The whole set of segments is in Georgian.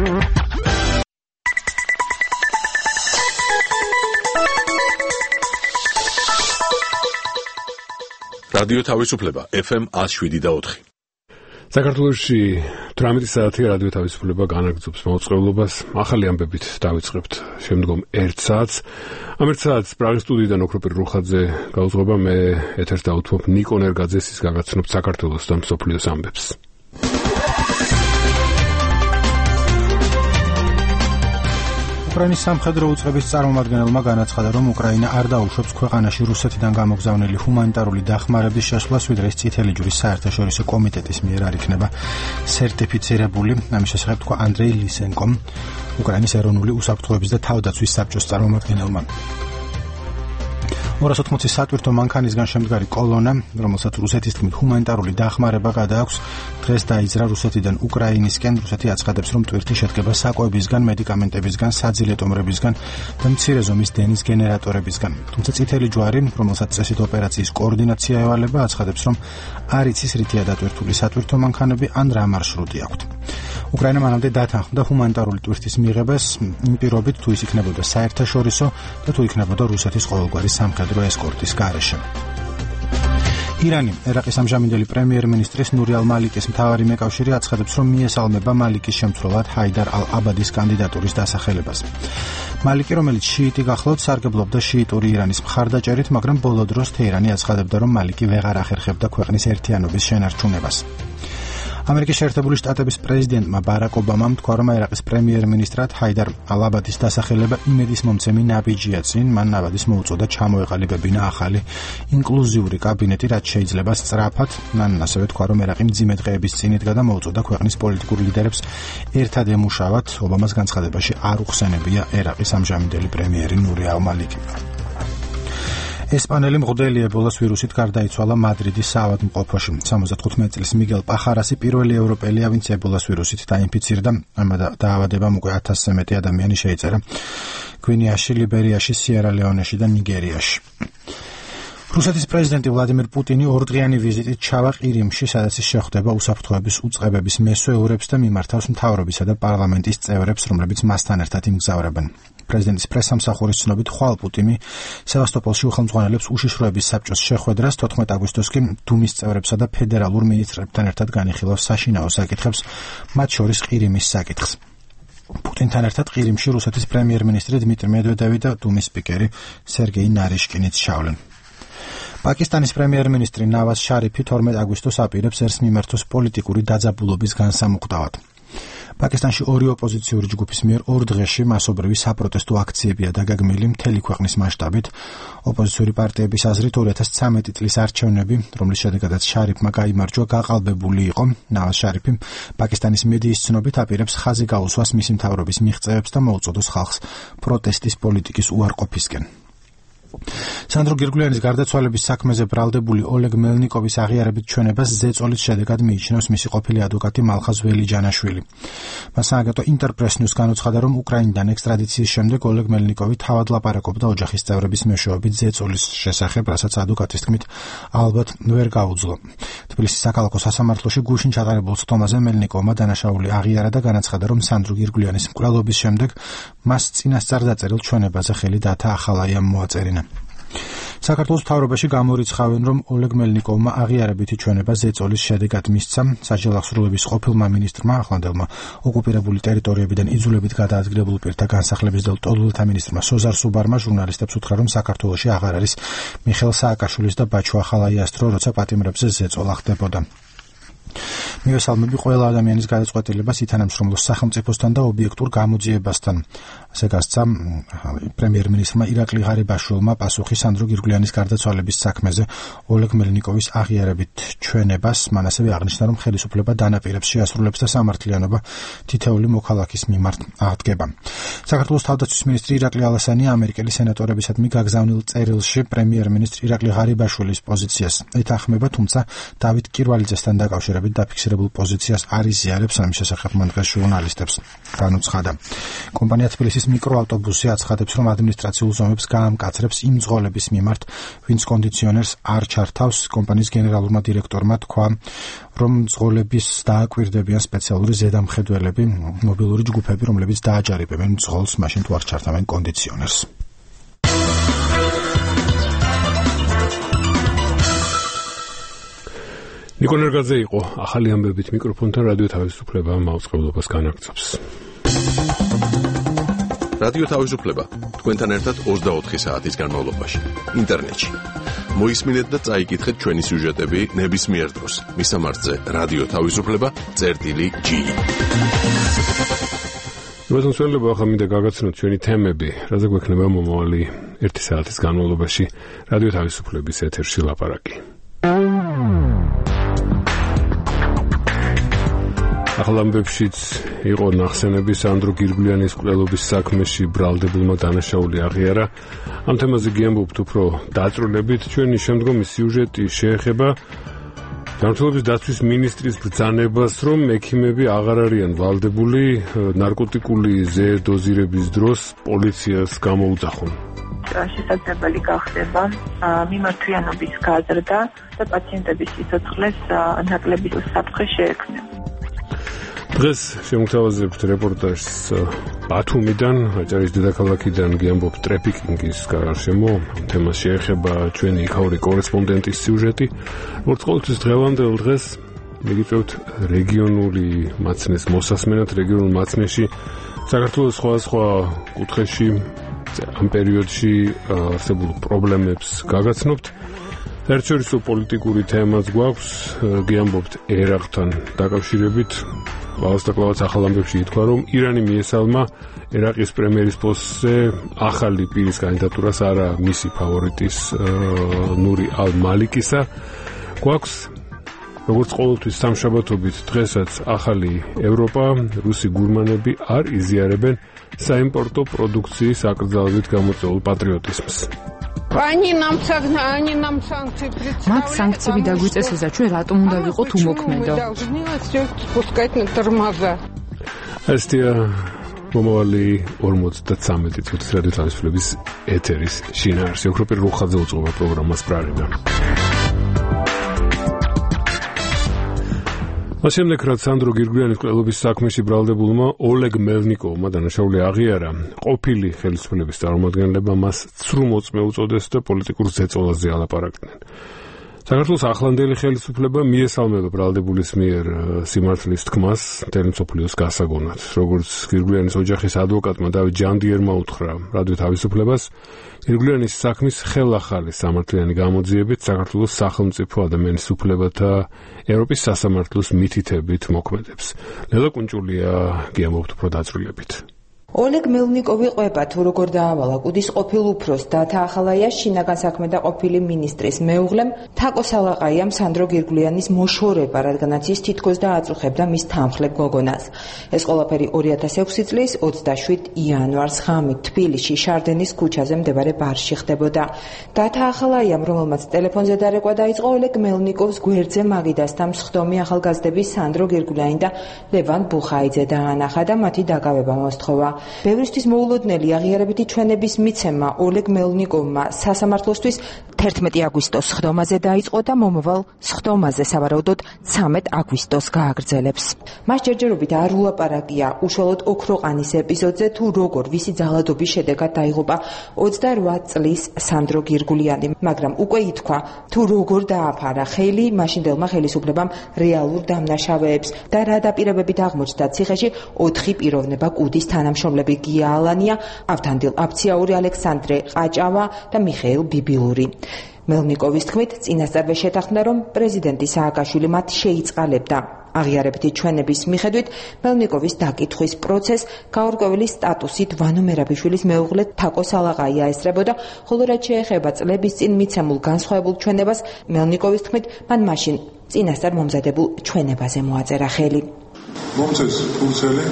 რადიო თავისუფლება FM 107.4. საქართველოში 18 საათი რადიო თავისუფლება განაგრძობს მოწყობილობას. ახალი ამბებით დავიწყებთ შემდგომ 1 საათს. ამ 1 საათს პრაღის სტუდიიდან ოქროპირ რუხაძე გაუძღობა, მე ეთერს დავუთმობ ნიკო ნერგაძეს, ის გაგაცნობთ საქართველოს და მსოფლიოს ამბებს. უკრაინის სამხედრო უწყების წარმომადგენელმა განაცხადა, რომ უკრაინა არ დაუშვებს ქვეყანაში რუსეთიდან გამოგზავნილი ჰუმანიტარული დახმარების შესვლას, ვიდრე ეს წითელი ჯვრის საერთაშორისო კომიტეტის მიერ არ იქნება სერტიფიცირებული. ამის შესახებ თქვა ანდრეი ლისენკომ, უკრაინის ეროვნული უსაფრთხოების და თავდაცვის საბჭოს წარმომადგენელმა. 280 სატვირთო მანქანისგან შემდგარი კოლონა, რომელსაც რუსეთის თქმით ჰუმანიტარული დახმარება გადააქვს, დღეს დაიძრა რუსეთიდან უკრაინისკენ. რუსეთი აცხადებს, რომ ტვირთი შედგება საკვებისგან, მედიკამენტებისგან, საძილე-ტომრებისგან და მცირე ზომის დენის გენერატორებისგან. თუმცა წითელი ჯვარი, რომელსაც წესით ოპერაციის კოორდინაცია ევალება, აცხადებს, რომ არ იცის რითია დატვირთული სატვირთო მანქანები ან რა მარშრუტი აქვთ. უკრაინა მანამდე დათანხმდა ჰუმანიტარული ტვირთის მიღებას, იმ პირობით თუ ის იქნებოდა საერთაშორისო და თუ იქნებოდა რუსეთის ყოველგვარი სამხედრო ესკორტის გარეშე. ირანი ერაყის ამჟამინდელი პრემიერ-მინისტრის ნური ალ-მალიკის მთავარი მეკავშირი აცხადებს, რომ მიესალმება მალიკის შემცვლელად ჰაიდარ ალ-აბადის კანდიდატურის დასახელებას. მალიკი, რომელიც შიიტი გახლავთ, სარგებლობდა შიიტური ირანის მხარდაჭერით, მაგრამ ბოლო დროს თეირანი აცხადებდა, რომ მალიკი ვეღარ ახერხებდა ქვეყნის ერთიანობის შენარჩუნებას. ამერიკის შეერთებული შტატების პრეზიდენტმა ბარაკ ობამამ თქვა, რომ ერაყის პრემიერ-მინისტრად ჰაიდარ ალ-აბადის დასახელება იმედის მომცემი ნაბიჯია წინ. მან ნაბადის მოუწოდა ჩამოეყალიბებინა ახალი ინკლუზიური კაბინეტი, რაც შეიძლება სწრაფად. მან ასევე თქვა, რომ ერაყი მძიმე დღეების წინ იდგა და მოუწოდა ქვეყნის პოლიტიკურ ლიდერებს ერთად ემუშავათ. ობამას განცხადებაში არ უხსენებია ერაყის ამჟამინდელი პრემიერი ნური ალ-მალიკი. ესპანელი მღვდელი ებოლას ვირუსით გარდაიცვალა მადრიდის საავადმყოფოში. 75 წლის მიგელ პახარასი პირველი ევროპელია, ვინც ებოლას ვირუსით დაინფიცირდა. ამ დაავადებამ უკვე 1000-ზე მეტი ადამიანი შეიწერა გვინეაში, ლიბერიაში, სიერა-ლეონეში და ნიგერიაში. რუსეთის პრეზიდენტი ვლადიმირ პუტინი ორდღიანი ვიზიტით ჩავა ყირიმში, სადაც ის შეხვდება უსაფრთხოების უწყებების მესვეურებს და მიმართავს მთავრობისა და პარლამენტის წევრებს, რომლებიც მასთან ერთად იმგზავრებენ. პრეზიდენტის პრესსამსახურის ცნობით, ხვალ პუტინი სევასტოპოლში უხელმძღვანელებს უშიშროების საბჭოს შეხვედრას, 14 აგვისტოს კი დუმის წევრებსა და ფედერალურ მინისტრებთან ერთად განიხილავს საშინაო საკითხებს, მათ შორის ყირიმის საკითხს. პუტინთან ერთად ყირიმში რუსეთის პრემიერ-მინისტრი დმიტრი მედვედევი და დუმის სპიკერი სერგეი ნარიშკინიც ჩავლენ. პაკისტანის პრემიერ-მინისტრი ნავაზ შარიფი 12 აგვისტოს აპირებს ერს მიმართოს პოლიტიკური დაძაბულობის განსამუხტავად. პაკისტანში ორი ოპოზიციური ჯგუფის მიერ ორ დღეში მასობრივი საპროტესტო აქციებია დაგეგმილი მთელი ქვეყნის მასშტაბით. ოპოზიციური პარტიების აზრით 2013 წლის არჩევნები, რომლის შედეგადაც შარიფმა გაიმარჯვა, გაყალბებული იყო. ნავაზ შარიფი პაკისტანის მედიის ცნობით აპირებს ხაზი გაუსვას მისი მთავრობის მიღწევებს და მოუწოდოს ხალხს პროტესტის პოლიტიკის უარყოფისკენ. სანდრო გირგულიანის გარდაცვალების საქმეზე ბრალდებული ოლეგ მელნიკოვის აღიარებით ჩვენებას ზეწოლის შედეგად მიიჩნევს მისი ყოფილი ადვოკატი მალხაზ ველიჯანაშვილი. მას სააგენტო ინტერპრეს-ნიუს განუცხადა, რომ უკრაინიდან ექსტრადიციის შემდეგ ოლეგ მელნიკოვი თავად ლაპარაკობდა ოჯახის წევრების მეშვეობით ზეწოლის შესახებ, რასაც ადვოკატის თქმით ალბათ ვერ გაუძლო. თბილისის საქალაქო სასამართლოში გუშინ ჩატარებულ სხდომაზე მელნიკოვმა დანაშაული აღიარა და განაცხადა, რომ სანდრო გირგულიანის მკვლელობის შემდეგ მას წინასწარ დაწერილ ჩვენებაზე ხელი დათა ახალაიამ მოაწერინა. საქართველოს მთავრობაში გამორიცხავენ, რომ ოლეგ მელნიკოვმა აღიარებითი ჩვენება ზეწოლის შედეგად მისცა. საჯარო აღსრულების ყოფილმა მინისტრმა, ახლანდელმა ოკუპირებული ტერიტორიებიდან იძულებით გადაადგილებულ პირთა განსახლების და ლტოლვილთა მინისტრმა სოზარ სუბარმა ჟურნალისტებს უთხრა, რომ საქართველოში აღარ არის მიხეილ სააკაშვილის და ბაჩო ახალაიას დრო, როცა პატიმრებზე ზეწოლა ხდებოდა. მივესალმები ყველა ადამიანის გადაწყვეტილებას ითანამშრომლოს სახელმწიფოსთან და ობიექტურ გამოძიებასთან. ასე გასცა პრემიერ-მინისტრმა ირაკლი ღარიბაშვილმა პასუხი სანდრო გირგულიანის გარდაცვალების საქმეზე ოლეგ მელნიკოვის აღიარებით ჩვენებას. მან ასევე აღნიშნა, რომ ხელისუფლება დანაპირებს შეასრულებს და სამართლიანობა თითეული მოქალაქის მიმართ აღდგება. საქართველოს თავდაცვის მინისტრი ირაკლი ალასანი ამერიკელი სენატორებისადმი გაგზავნილ წერილში პრემიერ-მინისტრ ირაკლი ღარიბაშვილის პოზიციას ეთანხმება, თუმცა დავით კირვალიძესთან დაკავშირებით დაფიქსირებულ პოზიციას არ იზიარებს. ამის შესახებ მან დღეს ჟურნალისტებს განუცხადა. კომპანია თბილისის ნაწილის მიკროავტობუსი აცხადებს, რომ ადმინისტრაციულ ზომებს გაამკაცრებს იმ მძღოლების მიმართ, ვინც კონდიციონერს არ ჩართავს. კომპანიის გენერალურმა დირექტორმა თქვა, რომ მძღოლების დააკვირდებიან სპეციალური ზედამხედველები, მობილური ჯგუფები, რომლებიც დააჯარებებენ მძღოლს, მაშინ თუ არ ჩართავენ კონდიციონერს. ნიკო ნერგაძე იყო ახალი ამბებით მიკროფონთან რადიო თავისუფლება მაუწყებლობას განაგრძობს. რადიო თავისუფლება თქვენთან ერთად 24 საათის განმავლობაში ინტერნეტში. მოისმინეთ და წაიკითხეთ ჩვენი სიუჟეტები ნებისმიერ დროს. მისამართზე რადიო თავისუფლება.gi. მოსულობა ახლა მინდა გაგაცნოთ ჩვენი თემები, რაზე გვექნება მომავალი 1 საათის განმავლობაში რადიო თავისუფლების ეთერში ლაპარაკი. ახალამბებშიც იყო ნახსენები სანდრო გირგვლიანის მკვლელობის საქმეში ბრალდებულმა დანაშაული აღიარა. ამ თემაზე გიამბობთ უფრო დაწვრილებით. ჩვენი შემდგომი სიუჟეტი შეეხება ჯანმრთელობის დაცვის ministris ბრძანებას, რომ ექიმები აღარ არიან ვალდებული ნარკოტიკული ზედოზირების დროს პოლიციას გამოუძახონ. შესაძლებელი გახდება მიმართვიანობის გაზრდა და პაციენტების სიცოცხლეს ნაკლები საფრთხე შეექმნება. დღეს შემოგთავაზებთ რეპორტაჟს ბათუმიდან, აჭარის დედაქალაქიდან გიამბობთ ტრეფიკინგის გარშემო. ამ თემას შეეხება ჩვენი იქაური კორესპონდენტის სიუჟეტი. როგორც ყოველთვის დღევანდელ დღეს მიგიწევთ რეგიონული მაცნეს მოსასმენად. რეგიონულ მაცნეში საქართველოს სხვადასხვა კუთხეში ამ პერიოდში არსებულ პრობლემებს გაგაცნობთ. საერთაშორისო პოლიტიკური თემაც გვაქვს, გიამბობთ ერაყთან დაკავშირებით. კლავაც ახალ ამბებში ითქვა, რომ ირანი მიესალმა ერაყის პრემიერის პოსტზე ახალი პირის კანდიდატურას, არა მისი ფავორიტის ნური ალ-მალიკისა. გვაქვს როგორც ყოველთვის სამშაბათობით დღესაც ახალი ევროპა, რუსი გურმანები არ იზიარებენ საიმპორტო პროდუქციის აკრძალვით გამოწვეულ პატრიოტიზმს. მათ სანქციები დაგვიწესა, ჩვენ რატომ უნდა ვიყოთ უმოქმედო? ესთია მომავალი 53 წუთის რადიო თავისუფლების ეთერის შინაარსი. ოქროპირ რუხაძე უწყობა პროგრამას პრაღიდან. შემდეგ რაც სანდრო გირგვლიანის მკვლელობის საქმეში ბრალდებულმა ოლეგ მელნიკოვმა დანაშაული აღიარა, ყოფილი ხელისუფლების წარმომადგენლებმა მას ცრუ მოწმე უწოდეს და პოლიტიკურ ზეწოლაზე ალაპარაკდნენ. საქართველოს ახლანდელი ხელისუფლება მიესალმება ბრალდებულის მიერ სიმართლის თქმას მთელი მსოფლიოს გასაგონად. როგორც გირგვლიანის ოჯახის ადვოკატმა დავით ჯანდიერმა უთხრა რადიო თავისუფლებას, გირგვლიანის საქმის ხელახალი სამართლიანი გამოძიებით საქართველოს სახელმწიფო ადამიანის უფლებათა ევროპის სასამართლოს მითითებით მოქმედებს. ლელა კუნჭულია გიამბობთ უფრო დაწვრილებით. ოლეგ მელნიკოვი ყვება თუ როგორ დაავალა კუდის ყოფილ უფროს დათა ახალაია შინაგან საქმეთა ყოფილი მინისტრის მეუღლემ თაკო სალაყაიამ სანდრო გირგვლიანის მოშორება, რადგანაც ის თითქოს დააწუხებდა მის თანხლებ გოგონას. ეს ყველაფერი 2006 წლის 27 იანვარს ღამით თბილისში შარდენის ქუჩაზე მდებარე ბარში ხდებოდა. დათა ახალაიამ, რომელმაც ტელეფონზე დარეკვა დაიწყო, ოლეგ მელნიკოვს გვერდზე მაგიდასთან მსხდომი ახალგაზრდები სანდრო გირგვლიანი და ლევან ბუხაიძე დაანახა და მათი დაკავება მოსთხოვა. ბევრისთვის მოულოდნელი აღიარებითი ჩვენების მიცემა ოლეგ მელნიკოვმა სასამართლოსთვის 11 აგვისტოს სხდომაზე დაიწყო და მომავალ სხდომაზე სავარაუდოდ 13 აგვისტოს გააგრძელებს. მას ჯერჯერობით არ ულაპარაკია უშუალოდ ოქროყანის ეპიზოდზე თუ როგორ ვისი ძალადობის შედეგად დაიღუპა 28 წლის სანდრო გირგვლიანი, მაგრამ უკვე ითქვა თუ როგორ დააფარა ხელი მაშინდელმა ხელისუფლებამ რეალურ დამნაშავეებს და რა დაპირებებით აღმოჩნდა ციხეში 4 პიროვნება კუდის თანამშრომლები გია ალანია, ავთანდილ აფციაური, ალექსანდრე ყაჭავა და მიხეილ ბიბილური. მელნიკოვის თქმით, წინასწარვე შეთანხმდა, რომ პრეზიდენტი სააკაშვილი მათ შეიწყალებდა. აღიარებითი ჩვენების მიხედვით, მელნიკოვის დაკითხვის პროცესს გაურკვეველი სტატუსით ვანო მერაბიშვილის მეუღლე თაკო სალაყაია ესწრებოდა, ხოლო რაც შეეხება წლების წინ მიცემულ განსხვავებულ ჩვენებას, მელნიკოვის თქმით, მან მაშინ წინასწარ მომზადებულ ჩვენებაზე მოაწერა ხელი. მომწეს ფურცელი,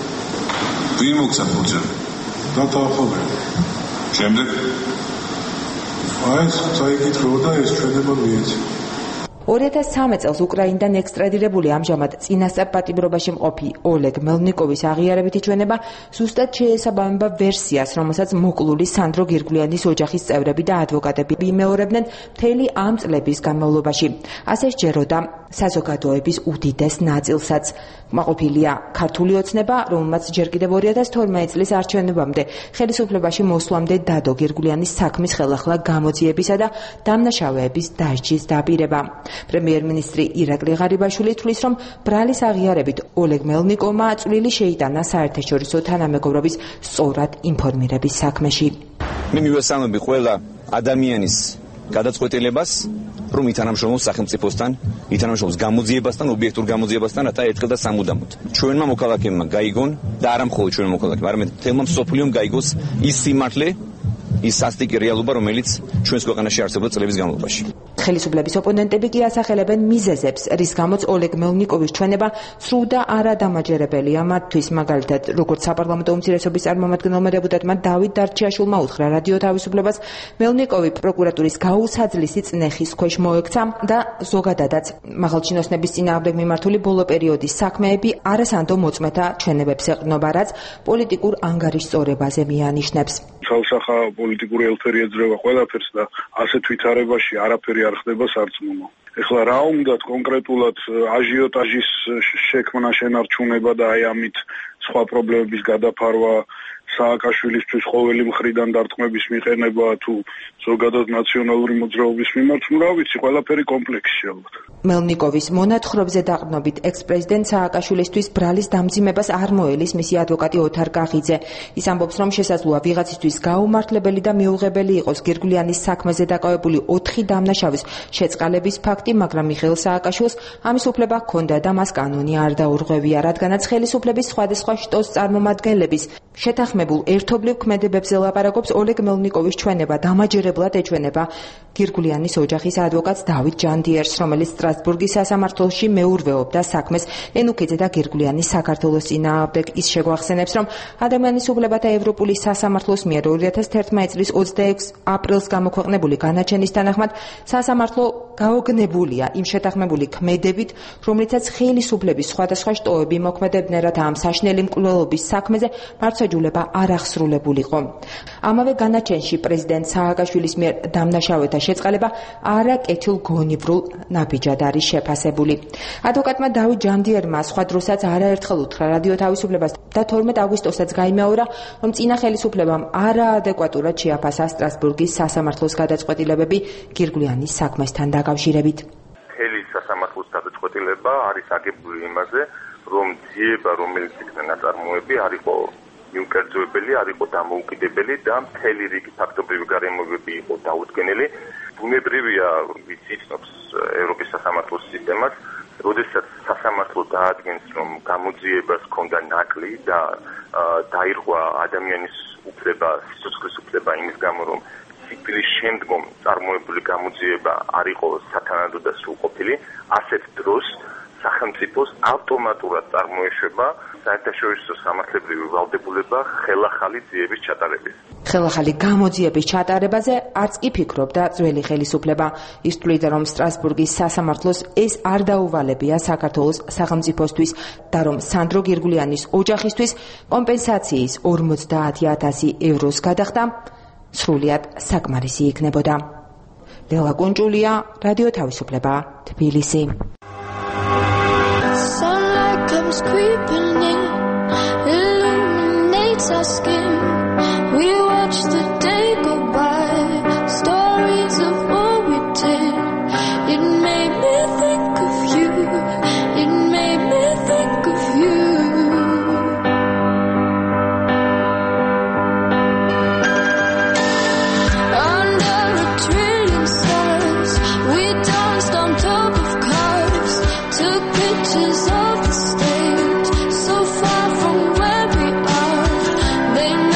ვინ მოგცა ფურცელი? დათახოვე. შემდეგ აი, წაიკითხო და ეს ჩვენება მიეცა. 2013 წელს უკრაინიდან ექსტრადირებული ამჟამად წინასწარ პატიმრობაში მყოფი ოლეგ მელნიკოვის აღიარებითი ჩვენება ზუსტად შეესაბამება ვერსიას, რომელსაც მოკლული სანდრო გირგვლიანის ოჯახის წევრები და ადვოკატები იმეორებდნენ მთელი ამ წლების განმავლობაში. ასე სჯეროდა საზოგადოების უდიდეს ნაწილსაც. კმაყოფილია ქართული ოცნება, რომელმაც ჯერ კიდევ 2012 წლის არჩევნებამდე ხელისუფლებაში მოსვლამდე დადო გირგვლიანის საქმის ხელახლა გამოძიებისა და დამნაშავეების დასჯის დაპირება. პრემიერ-მინისტრი ირაკლი ღარიბაშვილი თვლის, რომ ბრალის აღიარებით ოლეგ მელნიკოვმა წვლილი შეიტანა საერთაშორისო თანამეგობრობის სწორად ინფორმირების საქმეში. მე მივესალმები ყველა ადამიანის გადაწყვეტილებას, რომ ითანამშრომლოს სახელმწიფოსთან, ითანამშრომლოს გამოძიებასთან, ობიექტურ გამოძიებასთან, რათა ერთხელ და სამუდამოდ ჩვენმა მოქალაქეებმა გაიგონ და არა მხოლოდ ჩვენმა მოქალაქეებმა, არამედ თელმა მსოფლიომ გაიგოს ის სიმართლე, ის სასტიკი რეალობა, რომელიც ჩვენს ქვეყანაში არსებობდა წლების განმავლობაში. ხელისუფლების ოპონენტები კი ასახელებენ მიზეზებს, რის გამოც ოლეგ მელნიკოვის ჩვენება სრულ და არადამაჯერებელია მათთვის. მაგალითად, როგორც საპარლამენტო უმცირესობის წარმომადგენელმა დეპუტატმა დავით დარჩიაშვილმა უთხრა რადიო თავისუფლებას, მელნიკოვი პროკურატურის გაუსაძლისი წნეხის ქვეშ მოექცა და ზოგადადაც მაღალჩინოსნების წინააღმდეგ მიმართული ბოლო პერიოდის საქმეები არასანდო მოწმეთა ჩვენებებს ეყრდნობა, რაც პოლიტიკურ ანგარიშწორებაზე მიანიშნებს. ცალსახა პოლიტიკური ელფერი ეძრება ყველაფერს და ასეთ ვითარებაში არაფერი არ ხდება სარწმუნო. ეხლა რა უნდათ კონკრეტულად აჟიოტაჟის შექმნა, შენარჩუნება და აი ამით სხვა პრობლემების გადაფარვა, სააკაშვილისთვის ყოველი მხრიდან დარტყმების მიყენება თუ ზოგადად ნაციონალური მოძრაობის მიმართ, რა ვიცი, ყველაფერი კომპლექსში ალბათ. მელნიკოვის მონათხრობზე დაყრდნობით ექს-პრეზიდენტ სააკაშვილისთვის ბრალის დამძიმებას არ მოელის მისი ადვოკატი ოთარ კახიძე. ის ამბობს, რომ შესაძლოა ვიღაცისთვის გაუმართლებელი და მიუღებელი იყოს გირგვლიანის საქმეზე დაკავებული 4 დამნაშავის შეწყალების ფაქტი, მაგრამ მიხეილ სააკაშვილს ამის უფლება ჰქონდა და მას კანონი არ დაურღვევია, რადგანაც ხელისუფლების სხვადასხვა შტოს წარმომადგენლების შეთანხმებულ ერთობლივ ქმედებებზე ლაპარაკობს ოლეგ მელნიკოვის ჩვენება დამაჯერებლად ეჩვენება გირგვლიანის ოჯახის ადვოკატს დავით ჯანდიერს, რომელიც სტრასბურგის სასამართლოში მეურვეობდა საქმეს ენუქიძე და გირგვლიანის საქართველოს წინააღმდეგ. ის შეგვახსენებს, რომ ადამიანის უფლებათა ევროპული სასამართლოს მიერ 2011 წლის 26 აპრილს გამოქვეყნებული განაჩენის თანახმად სასამართლო გაოგნებულია იმ შეთანხმებული ქმედებით, რომლითაც ხელისუფლების სხვადასხვა შტოები მოქმედებდნენ, რათა ამ საშინელი მკვლელობის საქმეზე მართლმსაჯულება არ აღსრულებულიყო. ამავე განაჩენში პრეზიდენტ სააკაშვილის მიერ დამნაშავეთა შეწყალება არაკეთილ გონივრულ ნაბიჯად არის შეფასებული. ადვოკატმა დავით ჯანდიერმა სხვა დროსაც არაერთხელ უთხრა რადიო თავისუფლებას და 12 აგვისტოსაც გაიმეორა, რომ წინა ხელისუფლებამ არაადეკვატურად შეაფასა სტრასბურგის სასამართლოს გადაწყვეტილებები გირგვლიანის საქმესთან დაკავშირებით. მთელი სასამართლოს გადაწყვეტილება არის აგებული იმაზე, რომ ძიება, რომელიც იქნა ნაწარმოები, არ იყო მიუკერძოებელი, არ იყო დამოუკიდებელი და მთელი რიგი ფაქტობრივი გარემოებები იყო დაუდგენელი. ბუნებრივია, ვიცით, ევროპის სასამართლოს სისტემას, როდესაც სასამართლო დაადგენს, რომ გამოძიებას ჰქონდა ნაკლი და დაირღვა ადამიანის უფლება, სიცოცხლის უფლება იმის გამო, რომ სიკვდილის შემდგომ წარმოებული გამოძიება არ იყო სათანადო და სრულყოფილი, ასეთ დროს სახელმწიფოს ავტომატურად წარმოეშვება საერთაშორისო სამართლებრივი ვალდებულება ხელახალი ძიების ჩატარების. ხელახალი გამოძიების ჩატარებაზე არც კი ფიქრობდა ძველი ხელისუფლება. ის თვლიდა, რომ სტრასბურგის სასამართლოს ეს არ დაუვალებია საქართველოს სახელმწიფოსთვის და რომ სანდრო გირგვლიანის ოჯახისთვის კომპენსაციის 50,000 ევროს გადახდა სრულიად საკმარისი იქნებოდა. ლელა კუნჭულია, რადიო თავისუფლება, თბილისი. Comes creeping in, illuminates our skin. We watch the day go by, stories of what we did. It made me think of you, it made me think of you. Under a trillion stars, we danced on top of cars, took pictures of the stage, so far from where we are. They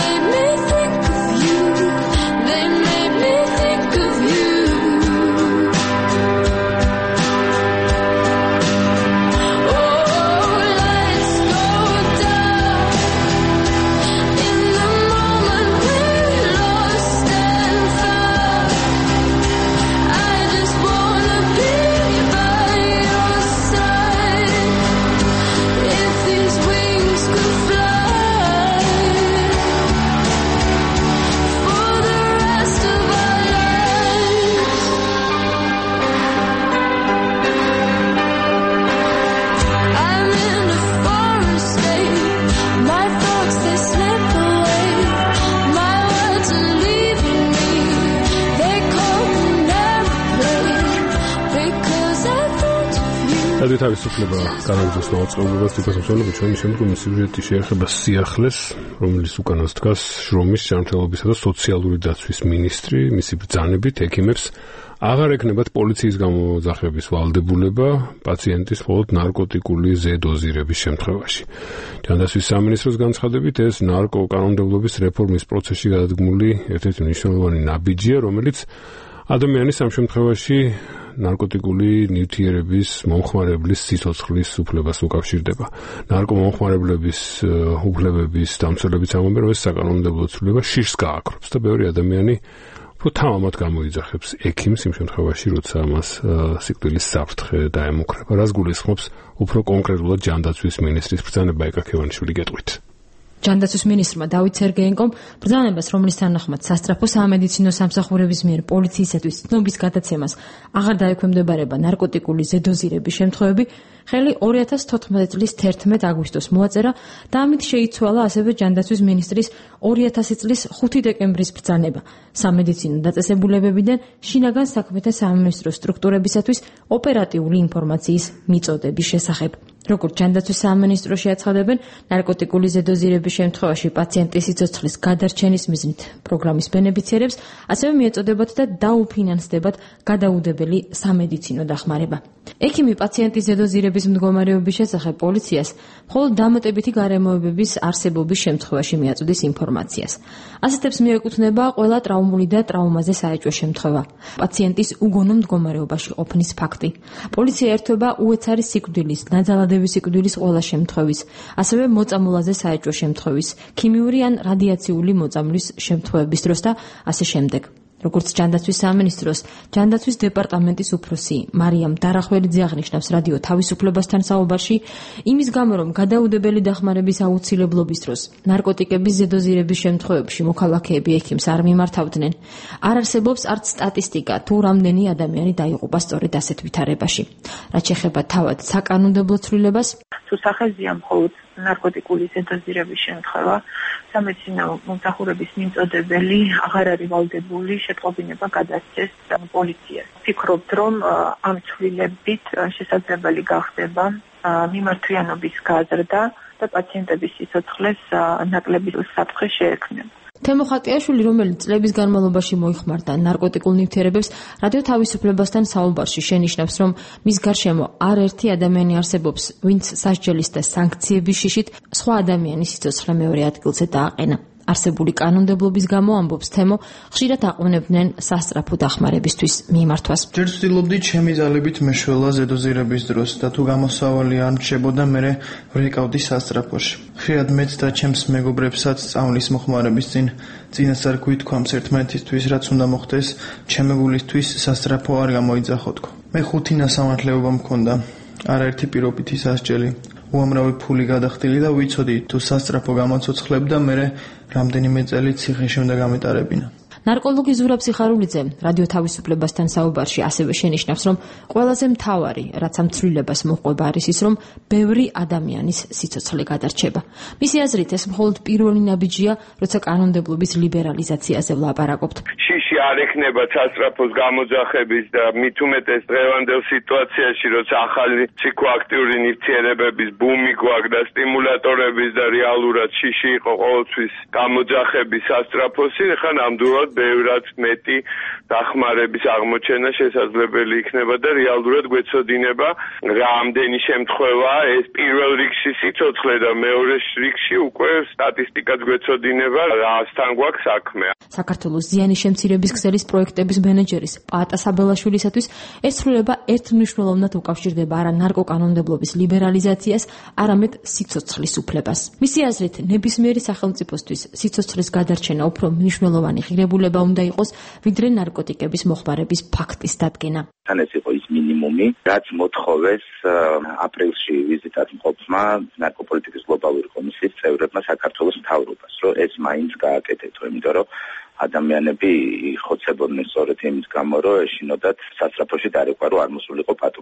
რადიო თავისუფლება განაგრძობს მოწყობილობას თვითმსახურების ჩვენი შემდგომი სიუჟეტი შეეხება სიახლეს, რომელიც უკანას დგას შრომის ჯანმრთელობისა და სოციალური დაცვის მინისტრი, მისი ბრძანებით ექიმებს აღარ ექნებათ პოლიციის გამოძახების ვალდებულება პაციენტის მხოლოდ ნარკოტიკული ზედოზირების შემთხვევაში. ჯანდაცვის სამინისტროს განცხადებით, ეს ნარკოკანონმდებლობის რეფორმის პროცესში გადადგმული ერთ-ერთი მნიშვნელოვანი ნაბიჯია, რომელიც ადამიანის ამ შემთხვევაში ნარკოტიკული ნივთიერების მომხმარებლის სიცოცხლის უფლებას უკავშირდება. ნარკომომხმარებლების უფლებების დამცველებიც ამბობენ, რომ ეს საკანონმდებლო ცვლილება შიშს გააქრობს და ბევრი ადამიანი უფრო თამამად გამოიძახებს ექიმს იმ შემთხვევაში, როცა მას სიკვდილის საფრთხე დაემუქრება. რას გულისხმობს უფრო კონკრეტულად ჯანდაცვის მინისტრის ბრძანება ეკა ქევანიშვილი გეტყვით. ჯანდაცვის მინისტრმა დავით სერგეენკომ ბრძანებას, რომლის თანახმად სასწრაფო სამედიცინო სამსახურების მიერ პოლიციისათვის ცნობის გადაცემას აღარ დაექვემდებარება ნარკოტიკული ზედოზირების შემთხვევები, ხელი 2014 წლის 11 აგვისტოს მოაწერა და ამით შეიცვალა ასევე ჯანდაცვის მინისტრის 2000 წლის 5 დეკემბრის ბრძანება სამედიცინო დაწესებულებებიდან შინაგან საქმეთა სამინისტროს სტრუქტურებისათვის ოპერატიული ინფორმაციის მიწოდების შესახებ. როგორც ჯანდაცვის სამინისტროში აცხადებენ, ნარკოტიკული ზედოზირების შემთხვევაში პაციენტის სიცოცხლის გადარჩენის მიზნით პროგრამის ბენეფიციარებს ასევე მიეწოდებათ და დაუფინანსდებათ გადაუდებელი სამედიცინო დახმარება. ექიმი პაციენტის ზედოზირების მდგომარეობის შესახებ პოლიციას მხოლოდ დამატებითი გარემოებების არსებობის შემთხვევაში მიაწოდის ინფორმაციას. ასეთებს მიეკუთვნება ყველა ტრაუმული და ტრაუმაზე საეჭვო შემთხვევა, პაციენტის უგონო მდგომარეობაში ყოფნის ფაქტი. პოლიცია ერთვება უეცარი სიკვდილის, ნაძალადების სიკვდილის ყველა შემთხვევის, ასევე მოწამულაზე საეჭვო შემთხვევის, ქიმიური ან რადიაციული მოწამვლის შემთხვევების დროს და ასე შემდეგ. როგორც ჯანდაცვის სამინისტროს ჯანდაცვის დეპარტამენტის უფროსი მარიამ დარახველიძე აღნიშნავს რადიო თავისუფლებასთან საუბარში, იმის გამო, რომ გადაუდებელი დახმარების აუცილებლობის დროს ნარკოტიკების ზედოზირების შემთხვევებში მოქალაქეები ექიმს არ მიმართავდნენ, არ არსებობს არც სტატისტიკა, თუ რამდენი ადამიანი დაიღუპა სწორედ ასეთ ვითარებაში. რაც შეეხება თავად საკანონმდებლო ცვლილებას, თუ სახელზეა მხოლოდ ნარკოტიკული ზედოზირების შემთხვევა, სამედიცინო მომსახურების მიმწოდებელი აღარ არის ვალდებული შეტყობინება გადასცეს პოლიციას. ვფიქრობთ, რომ ამ ცვლილებით შესაძლებელი გახდება მიმართვიანობის გაზრდა და პაციენტების სიცოცხლეს ნაკლები საფრთხე შეექმნება. თემო ხატიაშვილი, რომელიც წლების განმავლობაში მოიხმარდა ნარკოტიკულ ნივთიერებებს, რადიო თავისუფლებასთან საუბარში შენიშნავს, რომ მის გარშემო არაერთი ადამიანი არსებობს, ვინც სასჯელის და სანქციების შიშით სხვა ადამიანის სიცოცხლე მეორე ადგილზე დააყენა. არსებული კანონმდებლობის გამო, ამბობს თემო, ხშირად აყვნებდნენ სასწრაფო დახმარებისთვის მიმართვას. ჯერ ვცდილობდი ჩემი ძალებით მეშველა ზედოზირების დროს და თუ გამოსავალი არ მრჩებოდა, მერე ვრეკავდი სასწრაფოში. ხშირად მეც და ჩემს მეგობრებსაც სწავლის მოხმარების წინასწარ გვითქვამს ერთმანეთისთვის, რაც უნდა მოხდეს, ჩემებულისთვის სასწრაფო არ გამოიძახოთქო. მე 5 ნასამართლეობა მქონდა, არაერთი პირობითი სასჯელი. უამრავი ფული გადახდილი და ვიცოდი თუ სასწრაფო გამოცოცხლებ და მერე რამდენიმე წელი ციხეში უნდა გამეტარებინა. ნარკოლოგი ზურაბ სიხარულიძე რადიო თავისუფლებასთან საუბარში ასევე შენიშნავს, რომ ყველაზე მთავარი, რაც ამ ცვლილებას მოჰყვება, არის ის, რომ ბევრი ადამიანის სიცოცხლე გადარჩება. მისი აზრით, ეს მხოლოდ პირველი ნაბიჯია, როცა კანონმდებლობის ლიბერალიზაციაზე ვლაპარაკობთ. შიში არ ექნება სასწრაფოს გამოძახების და მით უმეტეს დღევანდელ სიტუაციაში, როცა ახალი ფსიქოაქტიური ნივთიერებების ბუმი გვაქვს და სტიმულატორების და რეალურად შიში იყო ყოველთვის გამოძახების სასწრაფოსი, ხან ამდურად ბევრად მეტი დახმარების აღმოჩენა შესაძლებელი იქნება და რეალურად გვეცოდინება რამდენი შემთხვევა ეს პირველ რიგში სიცოცხლე და მეორე რიგში უკვე სტატისტიკაც გვეცოდინება რასთან გვაქვს საქმე. საქართველოს ზიანის შემცირების გზელის პროექტების მენეჯერის პაატა საბელაშვილისათვის ეს ცვლილება ერთმნიშვნელოვნად უკავშირდება არა ნარკოკანონმდებლობის ლიბერალიზაციას, არამედ სიცოცხლის უფლებას. მისი აზრით, ნებისმიერი სახელმწიფოსთვის სიცოცხლის გადარჩენა უფრო მნიშვნელოვანი ღირებულება უნდა იყოს, ვიდრე ნარკოტიკების მოხმარების ფაქტის დადგენა. თან ეს იყო ის მინიმუმი, რაც მოთხოვეს აპრილში ვიზიტად მყოფმა ნარკოპოლიტიკის გლობალური კომისიის წევრებმა საქართველოს მთავრობას, რომ ეს მაინც გააკეთეთო, იმიტომ რომ ადამიანები იხოცებოდნენ სწორედ იმის გამო, რომ ეშინოდათ სასწრაფოში დარეკვა, რომ არ მოსულიყო პატრულა.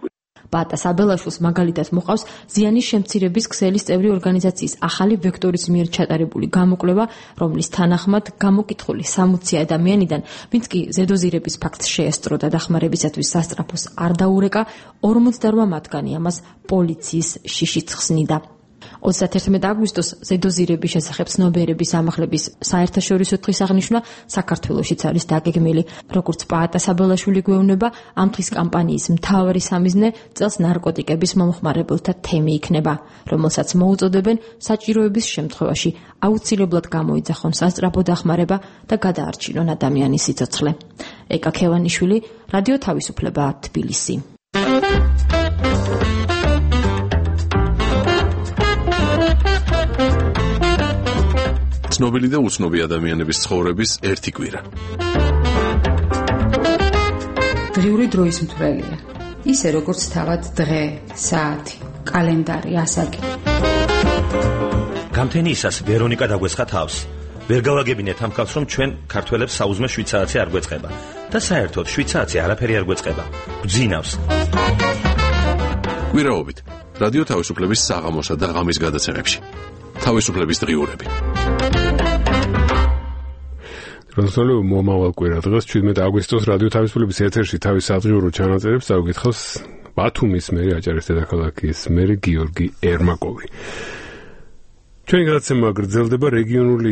პაატა საბელაშვილს მაგალითად მოყავს ზიანის შემცირების ქსელის წევრი ორგანიზაციის ახალი ვექტორის მიერ ჩატარებული გამოკვლევა, რომლის თანახმად გამოკითხული 60 ადამიანიდან, ვინც კი ზედოზირების ფაქტს შეესწრო და დახმარებისათვის სასწრაფოს არ დაურეკა, 58 მათგანი ამას პოლიციის შიშით ხსნიდა. 31 აგვისტოს ზედოზირების შესახებ ცნობიერების ამაღლების საერთაშორისო დღის აღნიშვნა საქართველოშიც არის დაგეგმილი. როგორც პაატა საბელაშვილი გვეუბნება, ამ დღის კამპანიის მთავარი სამიზნე წელს ნარკოტიკების მომხმარებელთა თემი იქნება, რომელსაც მოუწოდებენ საჭიროების შემთხვევაში აუცილებლად გამოიძახონ სასწრაფო დახმარება და გადაარჩინონ ადამიანის სიცოცხლე. ეკა ქევანიშვილი, რადიო თავისუფლება, თბილისი. ცნობილი და უცნობი ადამიანების ცხოვრების ერთი კვირა. დღიური დროის მთვრელია. ისე როგორც თავად დღე, საათი, კალენდარი, ასაკი. გამთენიისას ვერონიკა დაგვესხა თავს. ვერ გავაგებინეთ ამ ხალხს, რომ ჩვენ ქართველებს საუზმე 7 საათი არ გვეწყება და საერთოდ 7 საათი არაფერი არ გვეწყება. გძინავს. კვირაობით რადიო თავისუფლების საღამოსა და ღამის გადაცემებში. თავისუფლების დღიურები. როსოლო მომავალ კვირა დღეს 17 აგვისტოს რადიო თავისუფლების ეთერში თავის სადღიურო ჩანაწერებს წაგიკითხავს ბათუმის მერი აჭარის დედაქალაქის მერი გიორგი ერმაკოვი. ჩვენი გადაცემა გრძელდება რეგიონული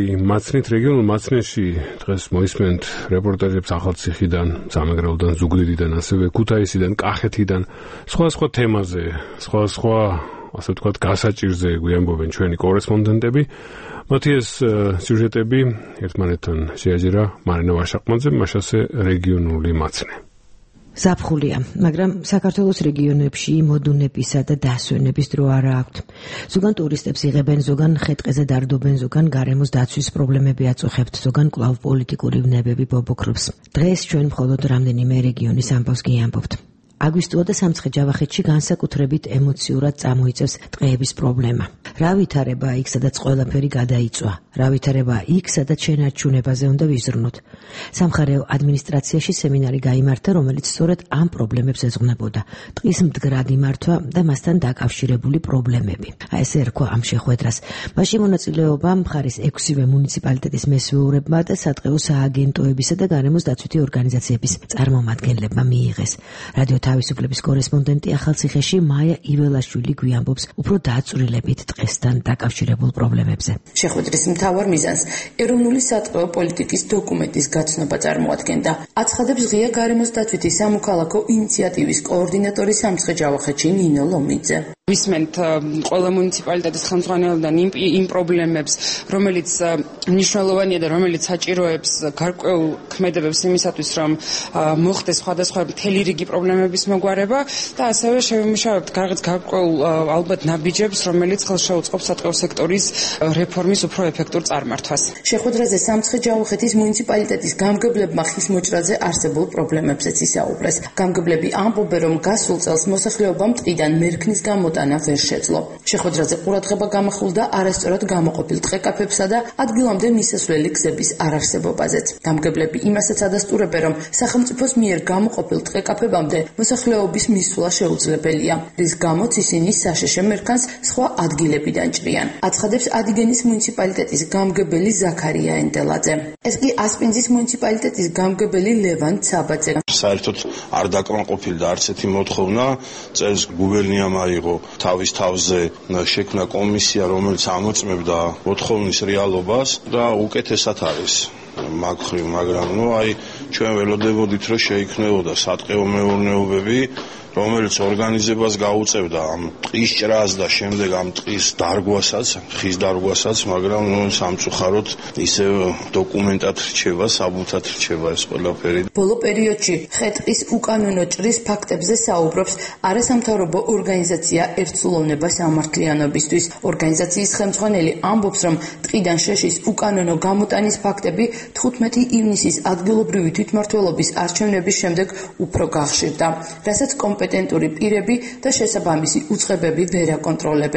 მაცნეში დღეს მოისმენთ რეპორტაჟებს ახალციხიდან, სამეგრელოდან, ზუგდიდიდან, ასევე ქუთაისიდან, კახეთიდან, სხვა თემაზე, სხვა ასე ვთქვათ, გასაჭირზე გვიამბობენ ჩვენი კორესპონდენტები. მათი ეს სიუჟეტები ერთმანეთთან შეაჯერა მარინა ვაშაყმაძემ, მაშასე რეგიონული მაცნე. ზაფხულია, მაგრამ საქართველოს რეგიონებში მოდუნებისა და დასვენების დრო არ აქვთ. ზოგან ტურისტებს იღებენ, ზოგან ხეტყეზე დარდობენ, ზოგან გარემოს დაცვის პრობლემები აწუხებთ, ზოგან კვლავ პოლიტიკური ვნებები ბობოქრობს. დღეს ჩვენ მხოლოდ რამდენიმე რეგიონის ამბავს გიამბობთ. აგვისტოა და სამცხე-ჯავახეთში განსაკუთრებით ემოციურად წამოიწევს ტყეების პრობლემა. რა ვითარება იქ, სადაც ყველაფერი გადაიწვა? რა ვითარება იქ, სადაც შენარჩუნებაზე უნდა ვიზრუნოთ? სამხარეო ადმინისტრაციაში სემინარი გაიმართა, რომელიც სწორედ ამ პრობლემებს ეძღვნებოდა. ტყის მდგრადი მართვა და მასთან დაკავშირებული პრობლემები. ესე ერქვა ამ შეხვედრას. მასში მონაწილეობა მხარის 6-ვე მუნიციპალიტეტის მესვეურებმა და სატყეო სააგენტოებისა და გარემოს დაცვითი ორგანიზაციების წარმომადგენლებმა მიიღეს. რადიო თავისუფლების კორესპონდენტი ახალციხეში მაია იველაშვილი გვიამბობს უფრო დაწვრილებით ტყესთან დაკავშირებულ პრობლემებზე. შეხვედრის მთავარ მიზანს ეროვნული სატყეო პოლიტიკის დოკუმენტის გაცნობა წარმოადგენდა. აცხადებს ღია გარემოს დაცვითი სამოქალაქო ინიციატივის კოორდინატორი სამცხე-ჯავახეთში ნინო ლომიძე. ვისმენთ ყველა მუნიციპალიტეტის ხელმძღვანელიდან იმ პრობლემებს, რომელიც მნიშვნელოვანია და რომელიც საჭიროებს გარკვეულ ქმედებებს იმისათვის, რომ მოხდეს სხვადასხვა მთელი რიგი პრობლემების მოგვარება და ასევე შევიმუშავებთ გარკვეულ ალბათ ნაბიჯებს, რომელიც ხელშეუწყობს სატყეო სექტორის რეფორმის უფრო ეფექტურ წარმართვას. შეხვედრაზე სამცხე-ჯავახეთის მუნიციპალიტეტის გამგებლებმა ხის მოჭრაზე არსებულ პრობლემებზეც ისაუბრეს. გამგებლები ამბობენ, რომ გასულ წელს მოსახლეობამ ტყიდან მერქნის გამოტანა ვერ შეძლო. შეხვედრაზე ყურადღება გამახვილდა არასწორად გამოყოფილ ტყეკაფებსა და ადგილამდე მისასვლელი გზების არარსებობაზეც. გამგებლები იმასაც ადასტურებენ, რომ სახელმწიფოს მიერ გამოყოფილ ტყეკაფებამდე მოსახლეობის მისვლა შეუძლებელია, რის გამოც ისინი საშეშე მერქანს სხვა ადგილებიდან ჭრიან. აცხადებს ადიგენის მუნიციპალიტეტის გამგებელი ზაქარია ენდელაძე. ეს კი ასპინძის მუნიციპალიტეტის გამგებელი ლევან ცაბაძე. საერთოდ არ დაკმაყოფილდა არც ერთი მოთხოვნა. წელს გუბერნიამ აიღო თავის თავზე შექმნა კომისია, რომელიც ამოწმებდა მოთხოვნის რეალობას და უკეთესად არის მაგხრივ, მაგრამ ჩვენ ველოდებოდით, რომ შეიქმნებოდა სატყეო მეურნეობები, რომელიც ორგანიზებას გაუწევდა ამ ტყის ჭრას და შემდეგ ამ ტყის დარგვასაც, ხის დარგვასაც, მაგრამ სამწუხაროდ ისევ დოკუმენტად რჩება, საბუთად რჩება ეს ყველაფერი. ბოლო პერიოდში ხე-ტყის უკანონო ჭრის ფაქტებზე საუბრობს არასამთავრობო ორგანიზაცია ერთსულოვნება სამართლიანობისთვის. ორგანიზაციის ხელმძღვანელი ამბობს, რომ ტყიდან შეშის უკანონო გამოტანის ფაქტები 15 ივნისის ადგილობრივი თვითმმართველობის არჩევნების შემდეგ უფრო გახშირდა, რასაც კომპეტენტური პირები და შესაბამისი უწყებები ვერ აკონტროლებენ.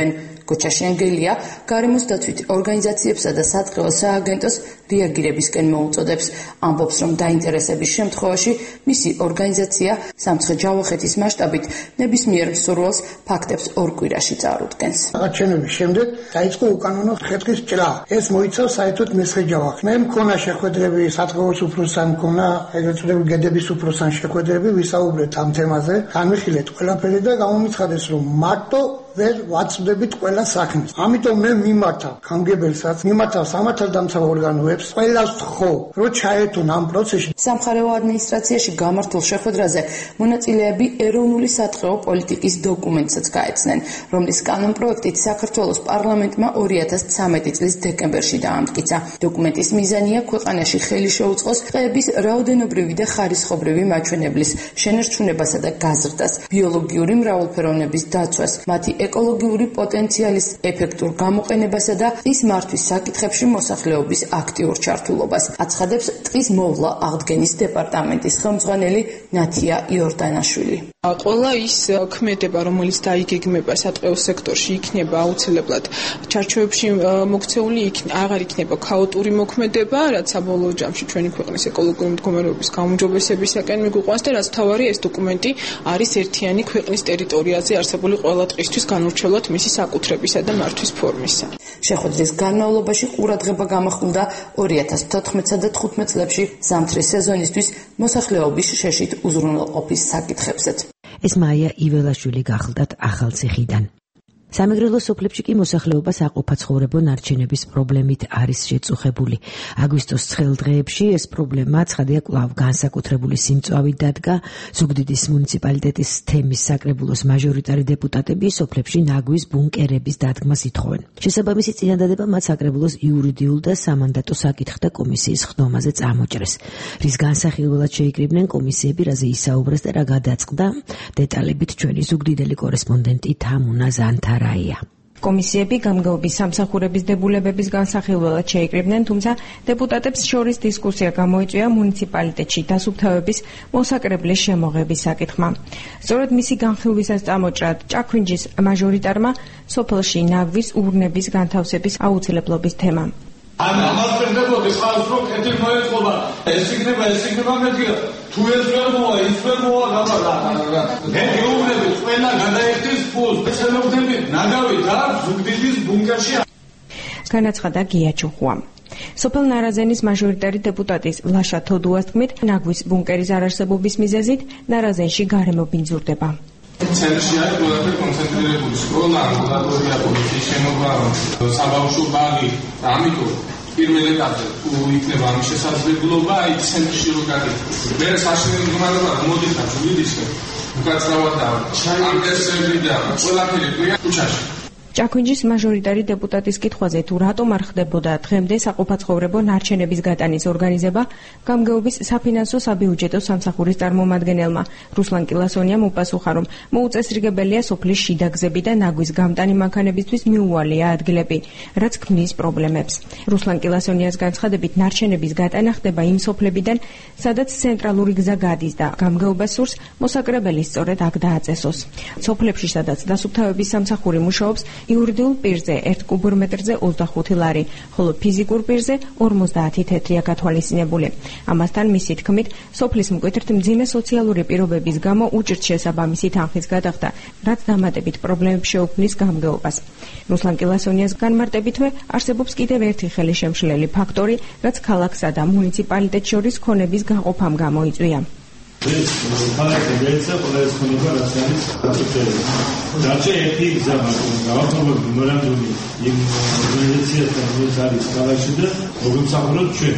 გოჩა შენგელია გარემოს დაცვით ორგანიზაციებსა და სადღეო სააგენტოს რეაგირებისკენ მოუწოდებს. ამბობს, რომ დაინტერესების შემთხვევაში მისი ორგანიზაცია სამცხე-ჯავახეთის მასშტაბით ნებისმიერ მსურველს ფაქტებს ორ კვირაში წარუდგენს. აღჩენების შემდეგ დაიწყო უკანონო ხეთქის ჭრა. ეს მოიცავს საერთოდ მესხეჯავახს. მე მქონა შეხვედრები სადღეოს უფროსთან, მქონა ეგრეთ წოდებული გედების უფროსთან შეხვედრები, ვისაუბრეთ ამ თემაზე, განვიხილეთ ყველაფერი და გამომიცხადეს, რომ მარტო ვერ ვაწვდებით ყველა საქმეს. ამიტომ მე მიმართავ გამგებელსაც, მიმართავ სამართალდამცავ ორგანოებს, ყველას ვთხოვ, რომ ჩაერთონ ამ პროცესში. სამხარეო ადმინისტრაციაში გამართულ შეხვედრაზე მონაწილეები ეროვნული სადღეო პოლიტიკის დოკუმენტსაც გაეცნენ, რომლის კანონპროექტით საქართველოს პარლამენტმა 2013 წლის დეკემბერში დაამტკიცა. დოკუმენტის მიზანია ქვეყანაში ხელი შეუწყოს ტყეების რაოდენობრივი და ხარისხობრივი მაჩვენებლის შენარჩუნებასა და გაზრდას, ბიოლოგიური მრავალფეროვნების დაცვას, მათი ეკოლოგიური პოტენციალის ეფექტურ გამოყენებასა და ტყის მართვის საკითხებში მოსახლეობის აქტიურ ჩართულობას. აცხადებს ტყის მოვლა აღდგენის დეპარტამენტის ხელმძღვანელი ნათია იორდანაშვილი. ყველა ის ქმედება, რომელიც დაიგეგმება სატყეო სექტორში, იქნება აუცილებლად ჩარჩოებში მოქცეული, აღარ იქნება ქაოტური მოქმედება, რაც საბოლოო ჯამში ჩვენი ქვეყნის ეკოლოგიური მდგომარეობის გაუმჯობესებისაკენ მიგვიყვანს და რაც თავარი ეს დოკუმენტი არის ერთიანი ქვეყნის ტერიტორიაზე არსებული ყველა ტყისთვის განურჩევლად მისი საკუთრებისა და მართვის ფორმისა. შეხვედრის განმავლობაში ყურადღება გამახვილდა 2014-სა და 2015 წლებში ზამთრის სეზონისთვის მოსახლეობის შეშით უზრუნველყოფის საკითხებზეც. ეს მაია იველაშვილი გახლდათ ახალციხიდან. სამეგრელო სოფლებში კი მოსახლეობა საყოფაცხოვრებო ნარჩენების პრობლემით არის შეწუხებული. აგვისტოს ცხელდღეებში ეს პრობლემა ცხადია კვლავ განსაკუთრებული სიმწვავით დადგა. ზუგდიდის მუნიციპალიტეტის თემის საკრებულოს მაჟორიტარი დეპუტატები სოფლებში ნაგვის ბუნკერების დადგმას ითხოვენ. შესაბამისი წინადადება მათ საკრებულოს იურიდიულ და სამანდატო საკითხთა კომისიის ხდომაზე წამოჭრეს. რის განსახილველად შეიკრიბნენ კომისიები, რაზე ისაუბრეს და რა გადაწყდა, დეტალებით ჩვენი ზუგდიდელი კორესპონდენტი თამუნა ზანთარ. კომისიები გამგეობის სამსახურების დებულებების განსახილველად შეიკრიბნენ, თუმცა დეპუტატებს შორის დისკუსია გამოიწვია მუნიციპალიტეტში დასუფთავების მოსაკრებლის შემოღების საკითხმა. სწორედ მისი განხილვისას წამოჭრა ჭაქვინჯის მაჟორიტარმა სოფელში ნაგვის ურნების განთავსების აუცილებლობის თემა. ამას პირდებოდი ხალხს რომ კეთილ მოეწყობა ეს იქნება მეთქია თუ ეს ვერ მოვა ის ვერ მოვა გამარა მე გეუბნები ყველა გადაერთის ფულს ეცნობდები ნაგავით აქვს ზუგდიდის ბუნკერში განაცხადა გია ჩუხუა. სოფელ ნარაზენის მაჟორიტარი დეპუტატის ლაშა თოდუას თქმით, ნაგვის ბუნკერის არარსებობის მიზეზით ნარაზენში გარემო ბინძურდება. ცენტრში არის ყველაფერი კონცენტრირებული სკოლა, ამბულატორია, პოლიციის შენობა, საბავშვო ბაღი და ამიტომ პირველ ეტაპზე თუ იქნება ამის შესაძლებლობა, აი ცენტრში რო გადაიქცეს. მე საშინელი მდგომარეობა მოდიხარ ზუგდიდისკენ, უკაცრავად და ამტესები და ყველაფერი ყია ქუჩაში. ჭაქვინჯის მაჟორიტარი დეპუტატის კითხვაზე თუ რატომ არ ხდებოდა დღემდე საყოფაცხოვრებო ნარჩენების გატანის ორგანიზება, გამგეობის საფინანსო საბიუჯეტო სამსახურის წარმომადგენელმა რუსლან კილასონიამ უპასუხა, რომ მოუწესრიგებელია სოფლის შიდა გზები და ნაგვის გამტანი მანქანებისთვის მიუვალია ადგილები, რაც ქმნის პრობლემებს. რუსლან კილასონიას განცხადებით, ნარჩენების გატანა ხდება იმ სოფლებიდან, სადაც ცენტრალური გზა გადის და გამგეობა სურს მოსაკრებელი სწორედ აქ დააწესოს. სოფლებში, სადაც დასუფთავების სამსახური მუშაობს, იურიდიულ პირზე 1 კუბურ მეტრზე 25 ლარი, ხოლო ფიზიკურ პირზე 50 თეთრია გათვალისწინებული. ამასთან მისი თქმით, სოფლის მკვეთრად მძიმე სოციალური პირობების გამო უჭირთ შესაბამისი თანხის გადახდა, რაც დამატებით პრობლემებს შეუქმნის გამგეობას. რუსლან კილასონიას განმარტებითვე არსებობს კიდევ ერთი ხელისშემშლელი ფაქტორი, რაც ქალაქსა და მუნიციპალიტეტს შორის ქონების გაყოფამ გამოიწვია. ეს ქალაქებია ყველა ხონება რაც არის აწუხებელი. დაჩე ერთი გზა გავახმობთ მემორანდუმი იმ ორგანიზაციასთან, რომელიც არის ქალაქში და მოგემსახუროთ ჩვენ.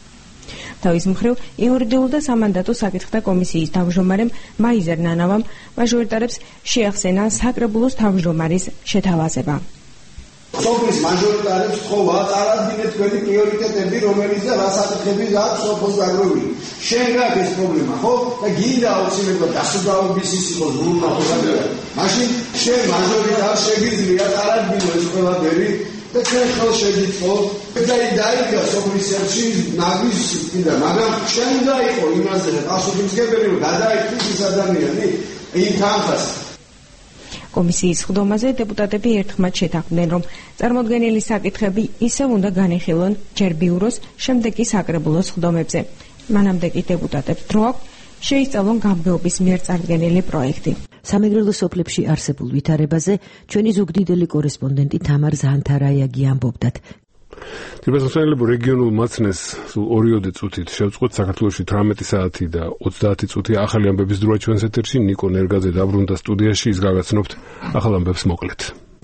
თავის მხრივ იურიდიულ და სამანდატო საკითხთა კომისიის თავმჯდომარემ მაიზერ ნანავამ მაჟორიტარებს შეახსენა საკრებულოს თავმჯდომარის შეთავაზება. სოფლის მაჟორიტარებს თხოვა წარადგინეთ თქვენი პრიორიტეტები, რომელიც და რა საკითხები აქვს სოფლის დაგროვილი. შენ გაქვს ეს პრობლემა, ხო? და გინდა აუცილებლად დასუფთავების ის იყოს ნორმალურად. მაშინ შენ მაჟორიტარს შეგიძლია წარადგინო ეს ყველაფერი და ჩვენ ხო შეგიწო და დაიგა სოფლის სერჩი ნაგვის კიდე, მაგრამ შენ დაიყო იმაზე პასუხისმგებელი რომ გადაიქცეს ეს ადამიანი იმ თანხას. კომისიის ხდომაზე დეპუტატები ერთხმად შეთანხმდნენ, რომ წარმოდგენილი საკითხები ისევ უნდა განიხილონ ჯერ ბიუროს, შემდეგ კი საკრებულოს ხდომებზე. მანამდე კი დეპუტატებს დრო აქვს შეისწავლონ გამგეობის მიერ წარდგენილი პროექტი. სამეგრელო სოფლებში არსებულ ვითარებაზე ჩვენი ზუგდიდელი კორესპონდენტი თამარ ზანთარაიაგი ამბობდათ. თბილისის რეგიონულ მაცნეს სულ 2 წუთით შევწყვეტ საქართველოში 18 საათი და 30 წუთი ახალი ამბების დროა ჩვენს ეთერში. ნიკო ნერგაძე დაბრუნდა სტუდიაში, ის გაგაცნობთ ახალ ამბებს მოკლედ.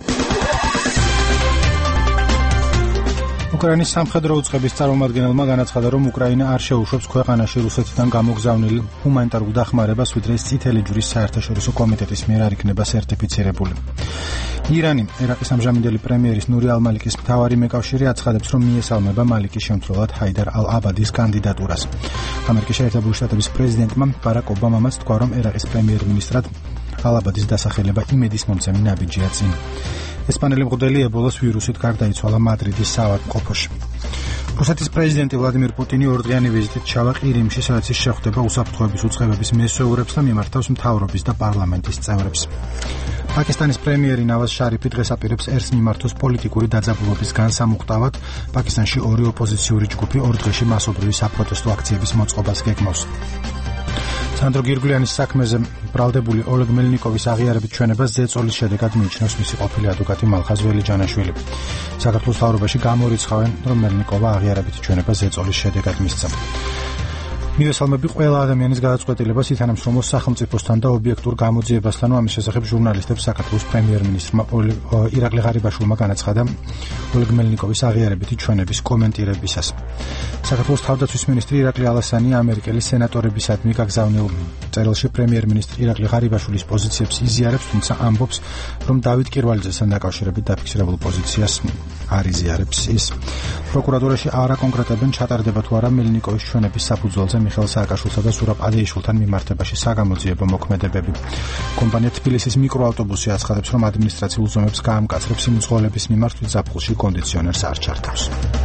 უკრაინის სამხედრო უწყების წარმომადგენელმა განაცხადა, რომ უკრაინა არ შეუშვებს ქვეყანაში რუსეთიდან გამოგზავნილ ჰუმანიტარულ დახმარებას, ვიდრე ის წითელი ჯვრის საერთაშორისო კომიტეტის მიერ არ იქნება სერტიფიცირებული. ირანი ერაყის ამჟამინდელი პრემიერის ნური ალ-მალიკის მთავარი მეკავშირე აცხადებს, რომ მიესალმება მალიკის შემცვლელად ჰაიდარ ალ-აბადის კანდიდატურას. ამერიკის შეერთებული შტატების პრეზიდენტმა ბარაკ ობამამაც თქვა, რომ ერაყის პრემიერ-მინისტრად ალ-აბადის დასახელება იმედის მომცემი ნაბიჯია წინ. ესპანელი მღვდელი ებოლას ვირუსით გარდაიცვალა მადრიდის საავადმყოფოში. რუსეთის პრეზიდენტი ვლადიმირ პუტინი ორდღიანი ვიზიტით ჩავა ყირიმში, სადაც ის შეხვდება უსაფრთხოების უწყებების მესვეურებს და მიმართავს მთავრობის და პარლამენტის წევრებს. პაკისტანის პრემიერი ნავაზ შარიფი დღეს აპირებს ერს მიმართოს პოლიტიკური დაძაბულობის განსამუხტავად. პაკისტანში 2 ოპოზიციური ჯგუფი 2 დღეში მასობრივი საპროტესტო აქციების მოწყობას გეგმავს. სანდრო გირგულიანის საქმეზე ბრალდებული ოლეგ მელნიკოვის აღიარებით ჩვენებას ზეწოლის შედეგად მიიჩნევს მისი ყოფილი ადვოკატი მალხაზ ველიჯანაშვილი. საქართველოს მთავრობაში გამორიცხავენ, რომ მელნიკოვა აღიარებით ჩვენებას ზეწოლის შედეგად მისცა. მივესალმები ყველა ადამიანის გადაწყვეტილებას ითანამშრომლოს სახელმწიფოსთან და ობიექტურ გამოძიებასთან, ამის შესახებ ჟურნალისტებს საქართველოს პრემიერ-მინისტრმა ირაკლი ღარიბაშვილმა განაცხადა ოლეგ მელნიკოვის აღიარებითი ჩვენების კომენტირებისას. საქართველოს თავდაცვის მინისტრი ირაკლი ალასანი ამერიკელი სენატორებისადმი გაგზავნილ წერილში პრემიერ-მინისტრი ირაკლი ღარიბაშვილის პოზიციებს იზიარებს, თუმცა ამბობს, რომ დავით კირვალიძესთან დაკავშირებით დაფიქსირებულ პოზიციას არ იზიარებს ის. პროკურატურაში არ აკონკრეტებენ ჩატარდება თუ არა მელნიკოვის ჩვენების საფუძველზე მიხეილ სააკაშვილსა და ზურაბ ადეიშვილთან მიმართებაში საგამოძიებო მოქმედებები. კომპანია თბილისის მიკროავტობუსი აცხადებს, რომ ადმინისტრაციულ ზომებს გაამკაცრებს იმ მძღოლების მიმართ, ვინც ზაფხულში კონდიციონერს არ ჩართავს.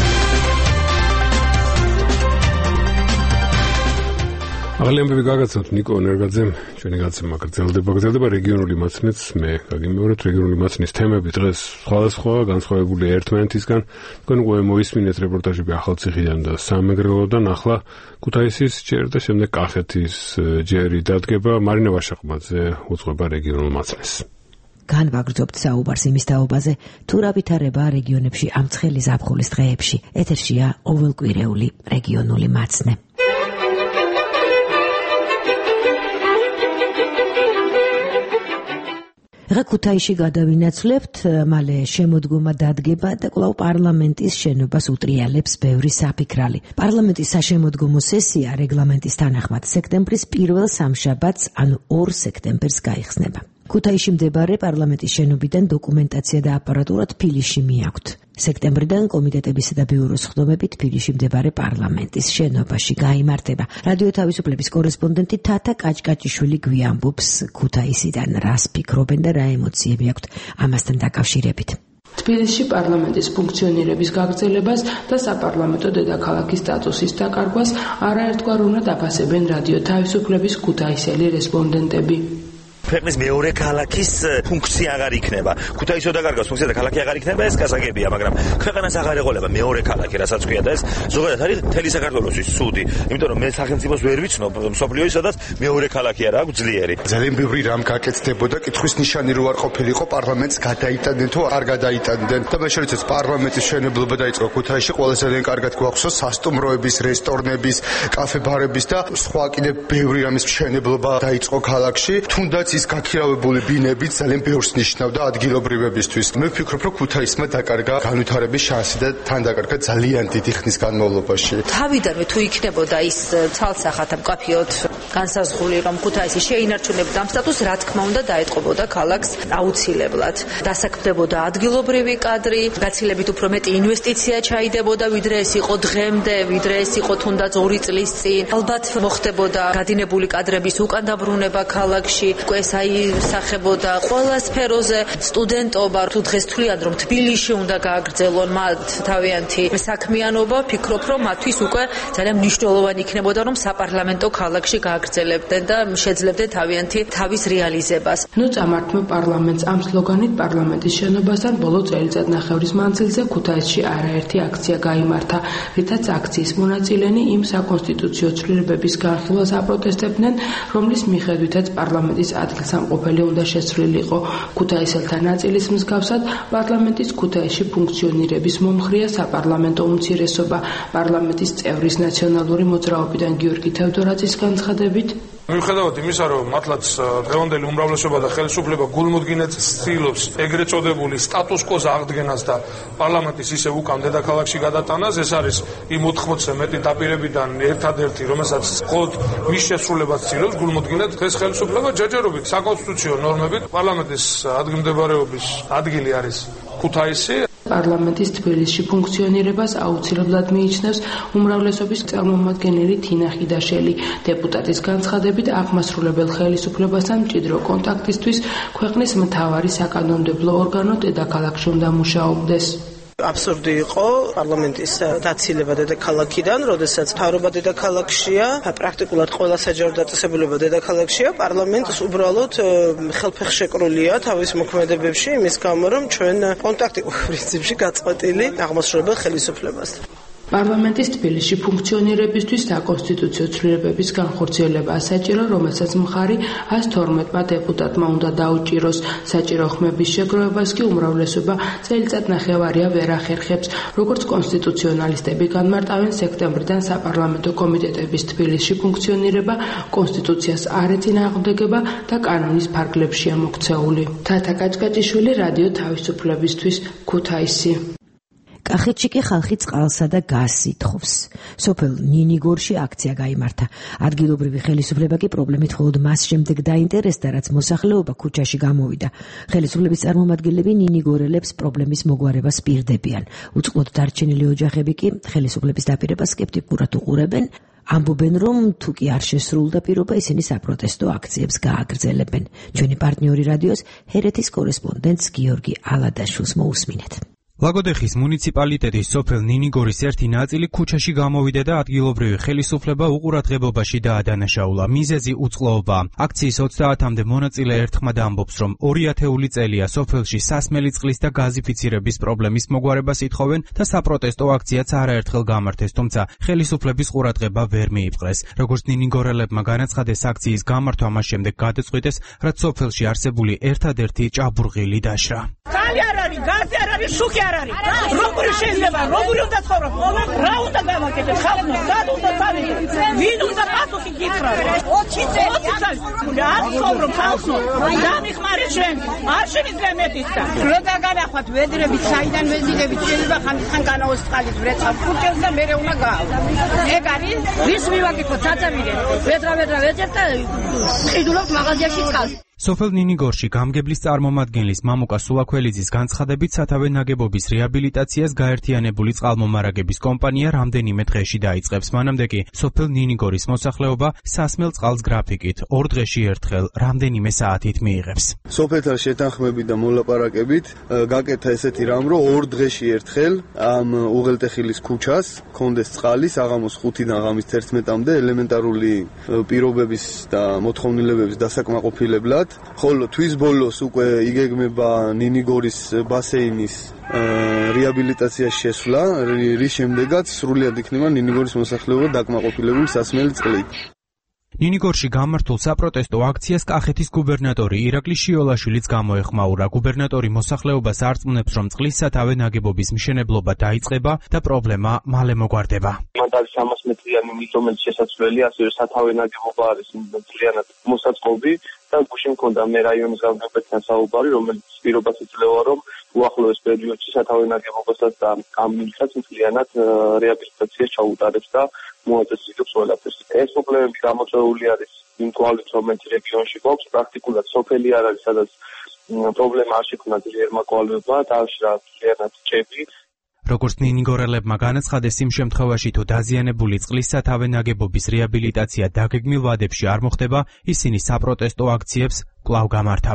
ახალი ამბები გაგაცნობთ ნიკო ნერგაძემ, ჩვენი გაცემა გრძელდება რეგიონული მაცნეც, მე გაგიმეორებთ რეგიონული მაცნის თემები დღეს სხვადასხვა განსხვავებული ერთმანეთისგან. თქვენ უკვე მოისმინეთ რეპორტაჟები ახალციხიდან და სამეგრელოდან, ახლა ქუთაისის ჯერ და შემდეგ კახეთის ჯერი დადგება. მარინა ვაშაყბაძე უძღვება რეგიონულ მაცნეს. განვაგრძობთ საუბარს იმის თაობაზე, თუ რა ვითარება რეგიონებში ამ ცხელი ზაფხულის დღეებში. ეთერშია ყოველკვირეული რეგიონული მაცნე. რა ქუთაისში გადავინაცვლებთ, მალე შემოდგომა დადგება და კვლავ პარლამენტის შენობას უტრიალებს ბევრი საფიქრალი. პარლამენტის საშემოდგომო სესია რეგლამენტის თანახმად სექტემბრის 1 სამშაბათს, ანუ 2 სექტემბერს გაიხსნება. ქუთაისში მდებარე პარლამენტის შენობიდან დოკუმენტაცია და აპარატურა თბილისში მიაქვთ. სექტემბრიდან კომიტეტებისა და ბიუროს ხდომებით თბილისში მდებარე პარლამენტის შენობაში გაიმართება. რადიო თავისუფლების კორესპონდენტი თათა კაჭკაჭიშვილი გვიამბობს ქუთაისიდან რას ფიქრობენ და რა ემოციები აქვთ ამასთან დაკავშირებით. თბილისში პარლამენტის ფუნქციონირების გაგრძელებას და საპარლამენტო დედაქალაქის სტატუსის დაკარგვას არაერთგვარ უნდა დაფასებენ რადიო თავისუფლების ქუთაისელი რესპონდენტები. ქვეყნის მეორე ქალაქის ფუნქცია აღარ იქნება. ქუთაისო დაკარგავს ფუნქცია და ქალაქი აღარ იქნება, ეს გასაგებია, მაგრამ ქვეყანას აღარ ეყოლება მეორე ქალაქი, რასაც ქვია და ეს ზოგადად არის მთელი საქართველოსთვის ცუდი. იმიტომ რომ მე სახელმწიფოს ვერ ვიცნობ მსოფლიოში, სადაც მეორე ქალაქი არა აქვს ძლიერი. ძალიან ბევრი რამ გაკეთდებოდა, კითხვის ნიშანი რო არ ყოფილიყო, პარლამენტს გადაიტანდნენ თუ არ გადაიტანდნენ. და მე შეიძლება პარლამენტის მშენებლობა დაიწყო ქუთაისში, ყველაზე ძალიან კარგად გვახსოვს სასტუმროების, რესტორნების, კაფე-ბარების და სხვა კიდე ბევრი რამის მშენებლობა დაიწყო ქალაქში. თუნდაც ის გაქირავებული ბინები ძალიან ბევრს ნიშნავდა ადგილობრივებისთვის. მე ვფიქრობ, რომ ქუთაისმა დაკარგა განვითარების შანსი და თან დაკარგა ძალიან დიდი ხნის განმავლობაში. თავიდანვე თუ იქნებოდა ის ცალსახად მკაფიოდ განსაზღვრული, რომ ქუთაისი შეინარჩუნებდა ამ სტატუსს, რა თქმა უნდა დაეტყობოდა ქალაქს აუცილებლად. დასაქმდებოდა ადგილობრივი კადრი, გაცილებით უფრო მეტი ინვესტიცია ჩაიდებოდა, ვიდრე ეს იყო დღემდე, ვიდრე ეს იყო თუნდაც 2 წლის წინ. ალბათ მოხდებოდა გადინებული კადრების უკან დაბრუნება ქალაქში. ეს აისახებოდა ყველა სფეროზე სტუდენტობა, თუ დღეს თვლიან რომ თბილისში უნდა გააგრძელონ მათ თავიანთი საქმიანობა, ფიქრობ რომ მათთვის უკვე ძალიან მნიშვნელოვანი იქნებოდა რომ საპარლამენტო ქალაქში გააგრძელონ გააგრძელებდნენ და შეძლებდნენ თავიანთი თავის რეალიზებას. ნუ წამართმე პარლამენტს ამ სლოგანით პარლამენტის შენობასთან ბოლო წელიწადნახევრის მანძილზე ქუთაისში არაერთი აქცია გაიმართა, რითაც აქციის მონაწილენი იმ საკონსტიტუციო ცვლილებების განხილვას აპროტესტებდნენ, რომლის მიხედვითაც პარლამენტის ადგილსამყოფელი უნდა შესრულიყო. ქუთაისელთა ნაწილის მსგავსად პარლამენტის ქუთაისში ფუნქციონირების მომხრეა საპარლამენტო უმცირესობა. პარლამენტის წევრის ნაციონალური მოძრაობიდან გიორგი თევდორაძის განცხადებით, მიუხედავად იმისა, რომ მართლაც დღევანდელი უმრავლესობა და ხელისუფლება გულმოდგინედ ცდილობს ეგრეთ წოდებული სტატუს-კვოს აღდგენას და პარლამენტის ისევ უკან დედაქალაქში გადატანას, ეს არის იმ 80-ზე მეტი დაპირებიდან ერთადერთი, რომელსაც მხოლოდ მის შესრულებას ცდილობს გულმოდგინედ ეს ხელისუფლება ჯერჯერობით საკონსტიტუციო ნორმებით პარლამენტის ადგილმდებარეობის ადგილი არის ქუთაისი. პარლამენტის თბილისში ფუნქციონირებას აუცილებლად მიიჩნევს უმრავლესობის წარმომადგენელი თინა ხიდაშელი. დეპუტატის განცხადებით აღმასრულებელ ხელისუფლებასთან მჭიდრო კონტაქტისთვის ქვეყნის მთავარი საკანონმდებლო ორგანო დედაქალაქში უნდა მუშაობდეს. აბსურდი იყო პარლამენტის დაცილება დედაქალაქიდან, როდესაც მთავრობა დედაქალაქშია, პრაქტიკულად ყველა საჯარო დაწესებულება დედაქალაქშია, პარლამენტს უბრალოდ ხელფეხშეკრულია თავის მოქმედებებში, იმის გამო, რომ ჩვენ კონტაქტი პრინციპში გაწყვეტილი აღმასრულებელ ხელისუფლებასთან. პარლამენტის თბილისში ფუნქციონირებისთვის საკონსტიტუციო ცვლილებების განხორციელება საჭირო, რომელსაც მხარი 112 დეპუტატმა უნდა დაუჭიროს. საჭირო ხმების შეგროვებას კი უმრავლესობა წელიწადნახევარია ვერ ახერხებს. როგორც კონსტიტუციონალისტები განმარტავენ, სექტემბრიდან საპარლამენტო კომიტეტების თბილისში ფუნქციონირება კონსტიტუციას არ ეწინააღმდეგება და კანონის ფარგლებშია მოქცეული. თათა კაჭკაჭიშვილი, რადიო თავისუფლებისთვის, ქუთაისი. კახეთში კი ხალხი წყალსა და გაზს ითხოვს. სოფელ ნინიგორში აქცია გაიმართა. ადგილობრივი ხელისუფლება კი პრობლემით მხოლოდ მას შემდეგ დაინტერესდა, რაც მოსახლეობა ქუჩაში გამოვიდა. ხელისუფლების წარმომადგენლები ნინიგორელებს პრობლემის მოგვარებას პირდებიან. უწყლოდ დარჩენილი ოჯახები კი ხელისუფლების დაპირებას სკეპტიკურად უყურებენ. ამბობენ, რომ თუ კი არ შესრულდა პირობა, ისინი საპროტესტო აქციებს გააგრძელებენ. ჩვენი პარტნიორი რადიოს ჰერეთის კორესპონდენტს გიორგი ალადაშვილს მოусმინეთ. ლაგოდეხის მუნიციპალიტეტის სოფელ ნინიგორის ერთი ნაწილი ქუჩაში გამოვიდა და ადგილობრივი ხელისუფლება უყურადღებობაში დაადანაშაულა. მიზეზი უწყლოობა. აქციის 30-მდე მონაწილე ერთხმად ამბობს, რომ 2 ათეული წელია სოფელში სასმელი წყლის და გაზიფიცირების პრობლემის მოგვარებას ითხოვენ და საპროტესტო აქციაც არაერთხელ გამართეს, თუმცა ხელისუფლების ყურადღება ვერ მიიპყრეს. როგორც ნინიგორელებმა განაცხადეს, აქციის გამართვა მას შემდეგ გადაწყვიტეს, რაც სოფელში არსებული ერთადერთი ჭაბურღილი დაშრა. ხალი არ არის, გაზი არ არის, შუქი არ არის. როგორი შეიძლება, როგორი უნდა ცხოვრობ? რა უნდა გავაკეთოთ? ხალხო, სად უნდა წავიდეთ? ვინ უნდა პასუხი გითხრათ? 20 წელი. არ ცხოვრობ ხალხო. დამიხმარე ჩვენ. არ შეიძლება მეტისა. რო დაგანახვათ ვედრებით, საიდან ვეზიდებით, შეიძლება ხან განაოს წყალით ვრეცხავ ქუჩებს და მერე უნდა გაავა. ეგ არის, ვის მივაკეთოთ საწამიდე? ვედრა ვეძებ და ყიდულობთ მაღაზიაში წყალს. სოფელ ნინიგორში გამგებლის წარმომადგენლის მამუკა სულაქველიძის განცხადებით, სათავე ნაგებობის რეაბილიტაციას გაერთიანებული წყალმომარაგების კომპანია რამდენიმე დღეში დაიწყებს. მანამდე კი სოფელ ნინიგორის მოსახლეობა სასმელ წყალს გრაფიკით 2 დღეში ერთხელ რამდენიმე საათით მიიღებს. სოფელთან შეთანხმებით და მოლაპარაკებით გაკეთა ესეთი რამ, რომ 2 დღეში ერთხელ ამ უღელტეხილის ქუჩას კონდეს წყალი საღამოს 5-დან ღამის 11-მდე ელემენტარული პირობების და მოთხოვნილებების დასაკმაყოფილებლად. ხოლო თვის ბოლოს უკვე იგეგმება ნინიგორის ბასეინის რეაბილიტაციის შესვლა, რის შემდეგაც სრულად იქნება ნინიგორის მოსახლეობა დაკმაყოფილებული სასმელი წყლით. ნინიგორში გამართულ საპროტესტო აქციას კახეთის გუბერნატორი ირაკლი შიოლაშვილიც გამოეხმაურა. გუბერნატორი მოსახლეობას არწმუნებს, რომ წყლის სათავე ნაგებობის მშენებლობა დაიწყება და პრობლემა მალე მოგვარდება. მანდ არის 300 მეტრიანი მით, რომელიც შესაძლებელი, ასევე სათავე ნაგებობა არის მთლიანად მოსაწყობი და გუშინ მქონდა მე რაიონის გამგებელთან საუბარი, რომელიც პირობას იძლევა, რომ უახლოეს პერიოდში სათავე ნაგებობასაც და ამ მილსაც მთლიანად რეაბილიტაციას ჩაუტარებს და მოაწესრიგებს ყველაფერს. ეს პრობლემები გამოწვეული არის იმ კვალით, რომელიც რეგიონში გვაქვს, პრაქტიკულად სოფელი არ არის, სადაც პრობლემა არ შექმნა ძლიერმა კვალებმა, დააშრა მთლიანად ჭები. როგორც ნინიგორელებმა განაცხადეს, იმ შემთხვევაში თუ დაზიანებული წყლის სათავე ნაგებობის რეაბილიტაცია დაგეგმილ ვადებში არ მოხდება, ისინი საპროტესტო აქციებს კვლავ გამართავენ.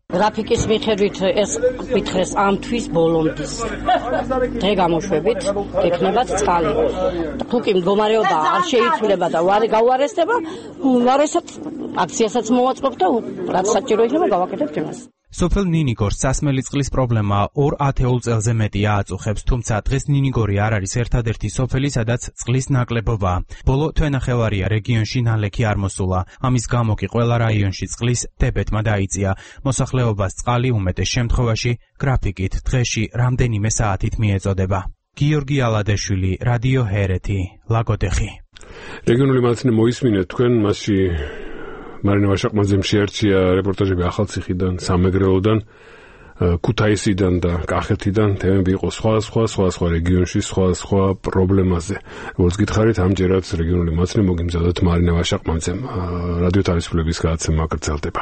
გრაფიკის მიხედვით ეს კითხეს ამ თვის ბოლომდის დღე გამოშვებით ექნებათ წყალი. თუ კი მდგომარეობა არ შეიცვლება და გაუარესდება, უარესად აქციასაც მოვაწყობ და რაც საჭირო იქნება გავაკეთებთ იმას. სოფელ ნინიგორს სასმელი წყლის პრობლემა 2 ათეულ წელზე მეტი ააწუხებს, თუმცა დღეს ნინიგორი არ არის ერთადერთი სოფელი, სადაც წყლის ნაკლებობაა. ბოლო თვენახევარია რეგიონში ნალექი არ მოსულა. ამის გამო კი ყველა რაიონში წყლის დებეტმა დაიწია. მოსახლეობას წყალი უმეტეს შემთხვევაში გრაფიკით დღეში რამდენიმე საათით მიეწოდება. გიორგი ალადეშვილი, რადიო ჰერეთი, ლაგოდეხი. რეგიონული მაცნე მოისმინეთ თქვენ მასში მარინა ვაშაყმაძემ შეერჩია რეპორტაჟები ახალციხიდან, სამეგრელოდან, ქუთაისიდან და კახეთიდან. თემები იყო სხვა რეგიონში, სხვა პრობლემაზე. როგორც გითხარით, ამჯერად რეგიონული მაცნე მოგიმზადოთ მარინა ვაშაყმაძემ. რადიო თავისუფლების გადაცემა გრძელდება.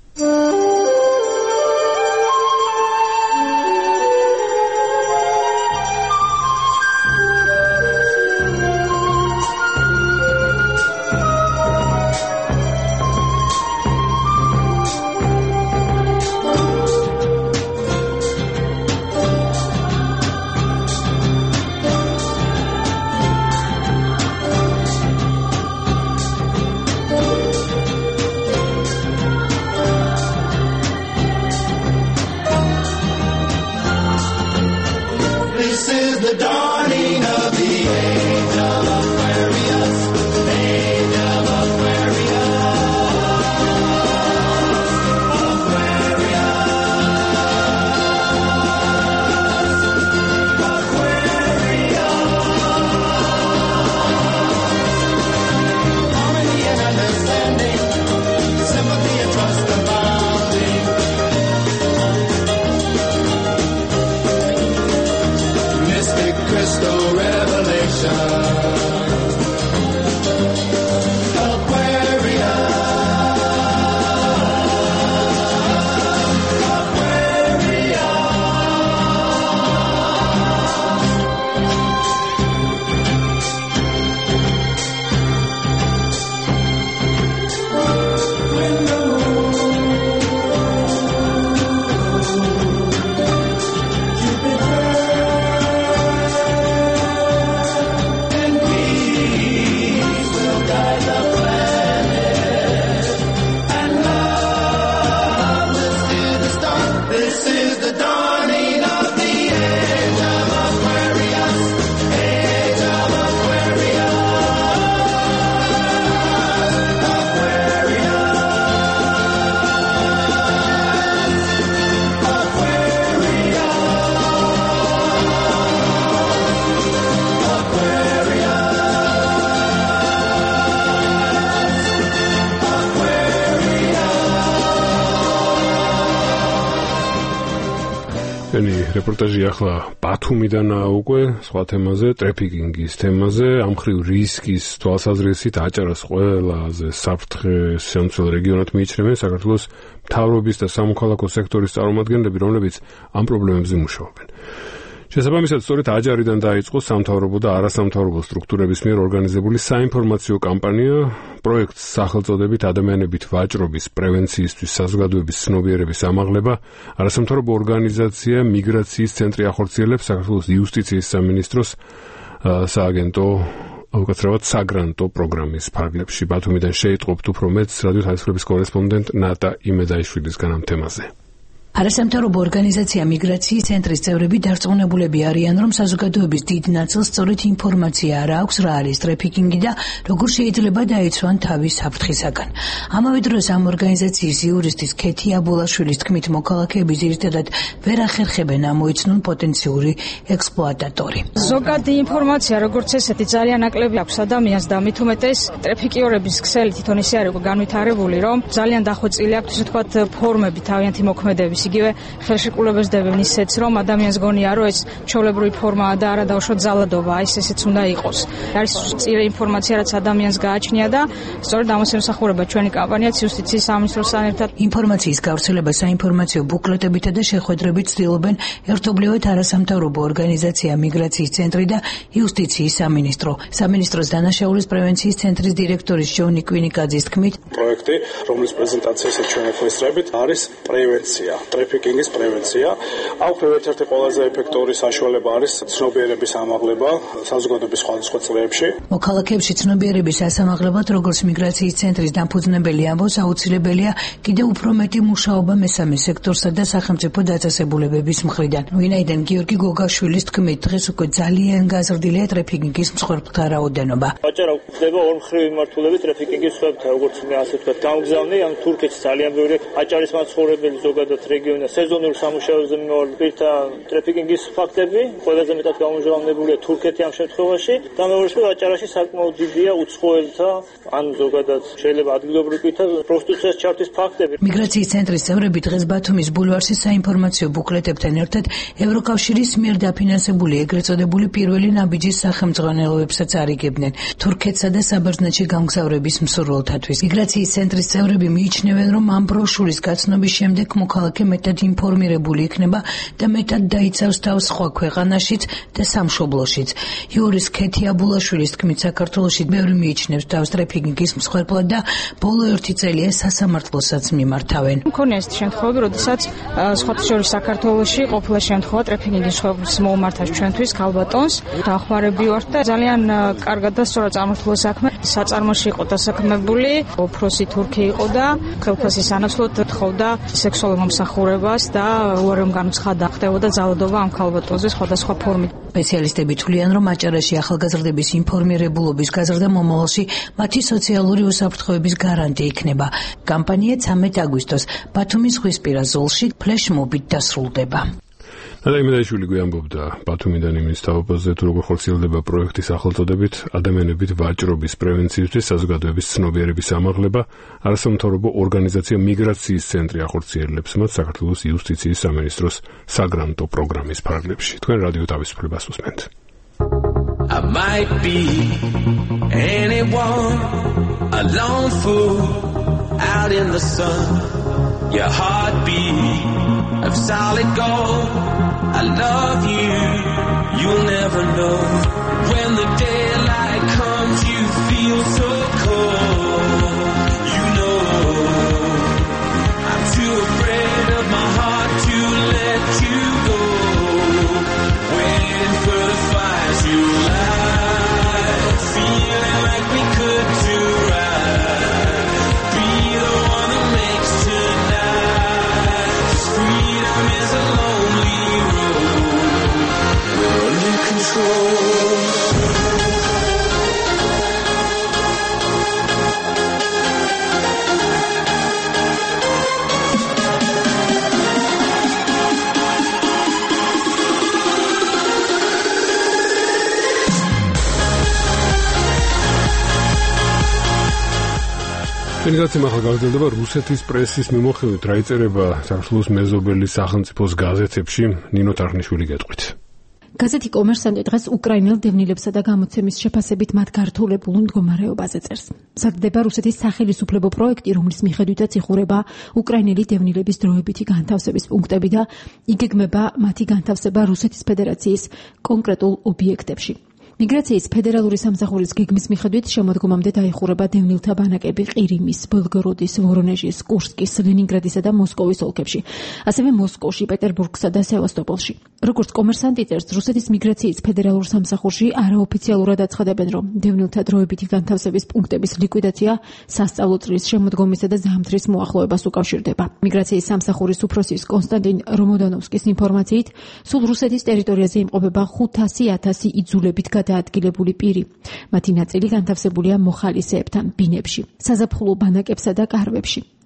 რეპორტაჟი ახლა ბათუმიდანაა უკვე სხვა თემაზე, ტრაფიკინგის თემაზე, ამ მხრივ რისკის თვალსაზრისით აჭარას ყველაზე საფრთხე შემცველ რეგიონად მიიჩნევენ საქართველოს მთავრობის და სამოქალაქო სექტორის წარმომადგენლები, რომლებიც ამ პრობლემებზე მუშაობენ. შესაბამისად, სწორედ აჭარიდან დაიწყო სამთავრობო და არასამთავრობო სტრუქტურების მიერ ორგანიზებული საინფორმაციო კამპანია პროექტს სახელწოდებით ადამიანებით ვაჭრობის პრევენციისთვის საზოგადოების ცნობიერების ამაღლება. არასამთავრობო ორგანიზაცია მიგრაციის ცენტრი ახორციელებს საქართველოს იუსტიციის სამინისტროს სააგენტო უკაცრავად საგრანტო პროგრამის ფარგლებში. ბათუმიდან შეიტყობთ უფრო მეტს რადიო თავისუფლების კორესპონდენტ ნატა იმედაიშვილისგან ამ თემაზე. არასამთავრობო ორგანიზაცია მიგრაციის ცენტრის წევრები დარწმუნებულები არიან, რომ საზოგადოების დიდ ნაწილს სწორედ ინფორმაცია არ აქვს, რა არის ტრაფიკინგი და როგორ შეიძლება დაიცვან თავის საფრთხისაგან. ამავე დროს ამ ორგანიზაციის იურისტის ქეთი აბულაშვილის თქმით, მოქალაქეები ძირითადად ვერ ახერხებენ ამოიცნონ პოტენციური ექსპლუატატორი. ზოგადი ინფორმაცია, როგორც ესეთი, ძალიან ნაკლები აქვს ადამიანს და მით უმეტეს ტრაფიკიორების ქსელი თვითონ ისე არის განვითარებული, რომ ძალიან დახვეწილი აქვს, ისე ვთქვათ, ფორმები, თავიანთი მოქმედების იგივე ხელშეკრულებას დებენ ისეც, რომ ადამიანს გონია, რომ ეს ჩვეულებრივი ფორმაა და არა დაუშვათ ძალადობაა, ესეც უნდა იყოს. არის მწირე ინფორმაცია, რაც ადამიანს გააჩნია და სწორედ ამას ემსახურება ჩვენი კამპანია იუსტიციის სამინისტროსთან ერთად. ინფორმაციის გავრცელება საინფორმაციო ბუკლეტებითა და შეხვედრებით ცდილობენ ერთობლივად არასამთავრობო ორგანიზაცია მიგრაციის ცენტრი და იუსტიციის სამინისტრო. სამინისტროს დანაშაულის პრევენციის ცენტრის დირექტორის ჯონი კვინიკაძის თქმით, პროექტი, რომლის პრეზენტაციასაც ჩვენ ვესწრებით, არის პრევენცია, ტრაფიკინგის პრევენცია. აუქრევ ერთ-ერთი ყველაზე ეფექტური საშუალება არის ცნობიერების ამაღლება საზოგადოების სხვადასხვა წრეებში. მოქალაქეებში ცნობიერების ასამაღლებლად, როგორც მიგრაციის ცენტრის დამფუძნებელი ამბობს, აუცილებელია კიდევ უფრო მეტი მუშაობა მესამე სექტორსა და სახელმწიფო დაწესებულებების მხრიდან. ვინაიდან გიორგი გოგაშვილის თქმით, დღეს უკვე ძალიან გაზრდილია ტრაფიკინგის მსხვერპლთა რაოდენობა. აჭარა ხდება ორმხრივი მიმართულებით ტრაფიკინგის მსხვერპლთა, როგორც მე ასე ვთქვათ, გამგზავნე, ამ თურქეთში ძალიან ბევრი აჭარის მაცხოვრებელი ზოგადად რეგიონის სეზონურ სამუშაოზე მიმართული ტრაფიკინგის ფაქტები, ყველაზე მეტად გამომჟღავნებულია თურქეთი ამ შემთხვევაში და მეორე შეხება აჭარაში საკმაოდ დიდია უცხოელთა ან ზოგადად შეიძლება ადგილობრივი პროსტიტუციას ჩართვის ფაქტები. მიგრაციის ცენტრის წევრები დღეს ბათუმის ბულვარში საინფორმაციო ბუკლეტებთან ერთად ევროკავშირის მიერ დაფინანსებული ეგრეთ წოდებული პირველი ნაბიჯის სახელმძღვანელოებსაც არიგებდნენ თურქეთსა და საბერძნეთში გამგზავრების მსურველთათვის. მიგრაციის ცენტრის წევრები მიიჩნევენ, რომ ამ ბროშურის გაცნობის შემდეგ მოქალაქე მეტად ინფორმირებული იქნება და მეტად დაიცავს თავს სხვა ქვეყანაშიც და სამშობლოშიც. იურის ქეთიაბულაშვილის თქმით, საქართველოში ბევრი მიიჩნევს თავს ტრაფიკინგის მსხვერპლად და ბოლო 1 წელია სასამართლოსაც მიმართავენ. მქონია ეს შემთხვევები, როდესაც სხვათა შორის საქართველოში ყოფილა შემთხვევა ტრაფიკინგის მსხვერპლის მოუმართავს ჩვენთვის ქალბატონს. დახმარები ვართ და ძალიან კარგად და სწორად წარმართულა საქმე. საწარმოში იყო დასაქმებული, უფროსი თურქი იყო და ხელფასის ანაცვლოდ თხოვდა სექსუალურ მომსახურებას და უარემ განუცხადა ხდებოდა ძალადობა ამ ქალბატონზე სხვადასხვა ფორმით. სპეციალისტები თვლიან, რომ აჭარაში ახალგაზრდების ინფორმირებულობის გაზრდა მომავალში მათი სოციალური უსაფრთხოების გარანტია იქნება. კამპანია 13 აგვისტოს ბათუმის ზღვისპირა ზოლში ფლეშმობით დასრულდება. იმედაიშვილი გვიამბობდა ბათუმიდან იმის თავობაზე, თუ როგორ ხორციელდება პროექტის სახელწოდებით ადამიანებით ვაჭრობის პრევენციისთვის საზოგადოების ცნობიერების ამაღლება. არასამთავრობო ორგანიზაცია მიგრაციის ცენტრი ახორციელებს მათ საქართველოს იუსტიციის სამინისტროს საგრანტო პროგრამის ფარგლებში. თქვენ რადიო თავისუფლებას უსმენთ. I might be anyone, a lone fool out in the sun. Your heartbeat of solid gold. I love you, you'll never know. When the daylight comes, you feel so cold. You know, I'm too afraid of my heart to let you go. Waiting for the fires you light, feeling like we could do right. Be the one that makes tonight. 'Cause freedom is a lonely road. We're under control. ინგლისის ახალგაზრდა რუსეთის პრესის მიმოხილვით რა იწერება საქართველოს მეზობელი სახელმწიფოს გაზეთებში ნინო თარხნიშვილი გეტყვით. გაზეთი კომერსანტი დღეს უკრაინელ დევნილებსა და გამოცემის შეფასებით მათ გართულებულ მდგომარეობაზე წერს. მზადდება რუსეთის სახელისუფლებო პროექტი, რომლის მიხედვითაც იხურება უკრაინელი დევნილების დროებითი განთავსების პუნქტები და იგეგმება მათი განთავსება რუსეთის ფედერაციის კონკრეტულ ობიექტებში. მიგრაციის ფედერალური სამსახურის გეგმის მიხედვით შემოდგომამდე დაიხურება დევნილთა ბანაკები ყირიმის, ბელგოროდის, ვორონეჟის, კურსკის, ლენინგრადისა და მოსკოვის ოლქებში, ასევე მოსკოვში, პეტერბურგსა და სევასტოპოლში. როგორც კომერსანტი წერს, რუსეთის მიგრაციის ფედერალურ სამსახურში არაოფიციალურად აცხადებენ, რომ დევნილთა დროებითი განთავსების პუნქტების ლიკვიდაცია სასწავლო წლის შემოდგომისა და ზამთრის მოახლოებას უკავშირდება. მიგრაციის სამსახურის უფროსის კონსტანტინ რომოდანოვსკის ინფორმაციით, სულ რუსეთის ტერიტორიაზე იმყოფება 500,000 იძულებით დაადგილებული პირი. მათი ნაწილი განთავსებულია მოხალისეებთან ბინებში, საზაფხულო ბანაკებსა და კარვებში.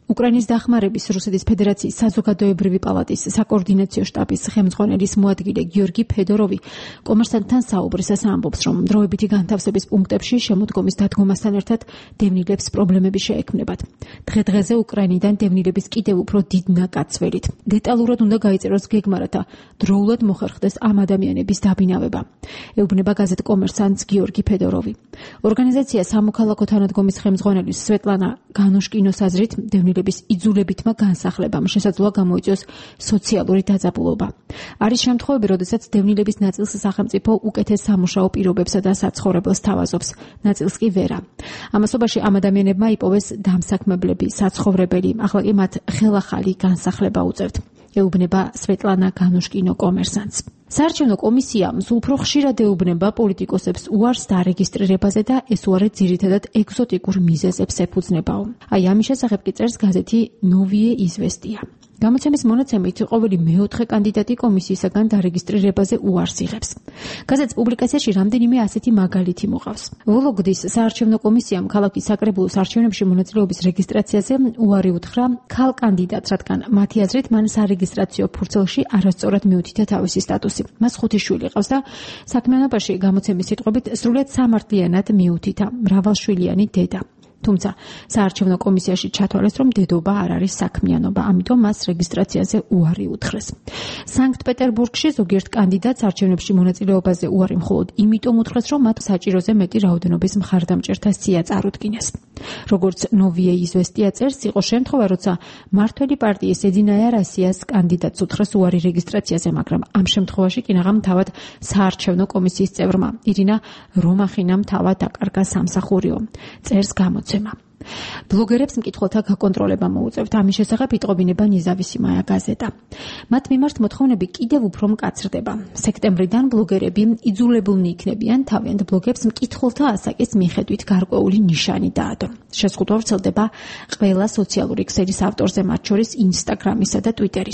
უკრაინის დახმარების რუსეთის ფედერაციის საზოგადოებრივი პალატის საკოორდინაციო შტაბის ხელმძღვანელის მოადგილე გიორგი ფედოროვი კომერსანტთან საუბრისას ამბობს, რომ დროებითი განთავსების პუნქტებში შემოდგომის დადგომასთან ერთად დევნილებს პრობლემები შეექმნებათ. დღე-დღეზე უკრაინიდან დევნილების კიდევ უფრო დიდ ნაკაცველით. დეტალურად უნდა გაიწეროს გეგმა, რათა დროულად მოხერხდეს ამ ადამიანების დაბინავება. ეუბნება გაზეთ კომერსანტს გიორგი ფედოროვი. ორგანიზაცია სამოქალაქო თანადგომის ხელმძღვანელის სვეტლანა განუშკინოს აზრით, დევნილების იძულებითმა განსახლებამ შესაძლოა გამოიწვიოს სოციალური დაძაბულობა. არის შემთხვევები, როდესაც დევნილების ნაწილს სახელმწიფო უკეთეს სამუშაო პირობებსა და საცხოვრებელს თავაზობს, ნაწილს კი ვერა. ამასობაში ამ ადამიანებმა იპოვეს დამსაქმებლები, საცხოვრებელი, ახლა კი მათ ხელახალი განსახლება უწევთ. ეუბნება სვეტლანა განუშკინო კომერსანტს. საარჩევნო კომისიამ სულ უფრო ხშირად ეუბნება პოლიტიკოსებს უარს დარეგისტრირებაზე და ეს უარი ძირითადად ეგზოტიკურ მიზეზებს ეფუძნებაო. აი ამის შესახებ კი წერს გაზეთი ნოვიე იზვესტია. გამოცემის მონაცემით ყოველი მეოთხე კანდიდატი კომისიისაგან დარეგისტრირებაზე უარს იღებს. გაზეთის პუბლიკაციაში რამდენიმე ასეთი მაგალითი მოყავს. ვოლოგდის საარჩევნო კომისიამ ქალაქის საკრებულოს არჩევნებში მონაწილეობის რეგისტრაციაზე უარი უთხრა ქალ კანდიდატს, რადგან მათი აზრით მან სარეგისტრაციო ფურცელში არასწორად მიუთითა თავისი სტატუსი. მას 5 შვილი ყავს და საქმიანობაში გამოცემის სიტყვებით სრულიად სამართლიანად მიუთითა მრავალშვილიანი დედა. თუმცა საარჩევნო კომისიაში ჩათვალეს, რომ დედობა არ არის საქმიანობა, ამიტომ მას რეგისტრაციაზე უარი უთხრეს. სანქტ-პეტერბურგში ზოგიერთ კანდიდატს არჩევნებში მონაწილეობაზე უარი მხოლოდ იმიტომ უთხრეს, რომ მათ საჭიროზე მეტი რაოდენობის მხარდამჭერთა სია წარუდგინეს. როგორც ნოვიე იზვესტია წერს, იყო შემთხვევა, როცა მართველი პარტიის ედინაია რასიას კანდიდატს უთხრეს უარი რეგისტრაციაზე, მაგრამ ამ შემთხვევაში კინაღამ თავად საარჩევნო კომისიის წევრმა ირინა რომახინამ თავად აკარგა სამსახურიო. წერს გამოცემა. ბლოგერებს მკითხველთა გაკონტროლება მოუწევთ. ამის შესახებ იტყობინება ნიზავისიმაია გაზეტა. მათ მიმართ მოთხოვნები კიდევ უფრო მკაცრდება. სექტემბრიდან ბლოგერები იძულებულნი იქნებიან თავიანთ ბლოგებს მკითხველთა ასაკის მიხედვით გარკვეული ნიშანი დაადონ. შეზღუდვა ვრცელდება ყველა სოციალური ქსელის ავტორზე, მათ შორის ინსტაგრამისა და ტვიტერის.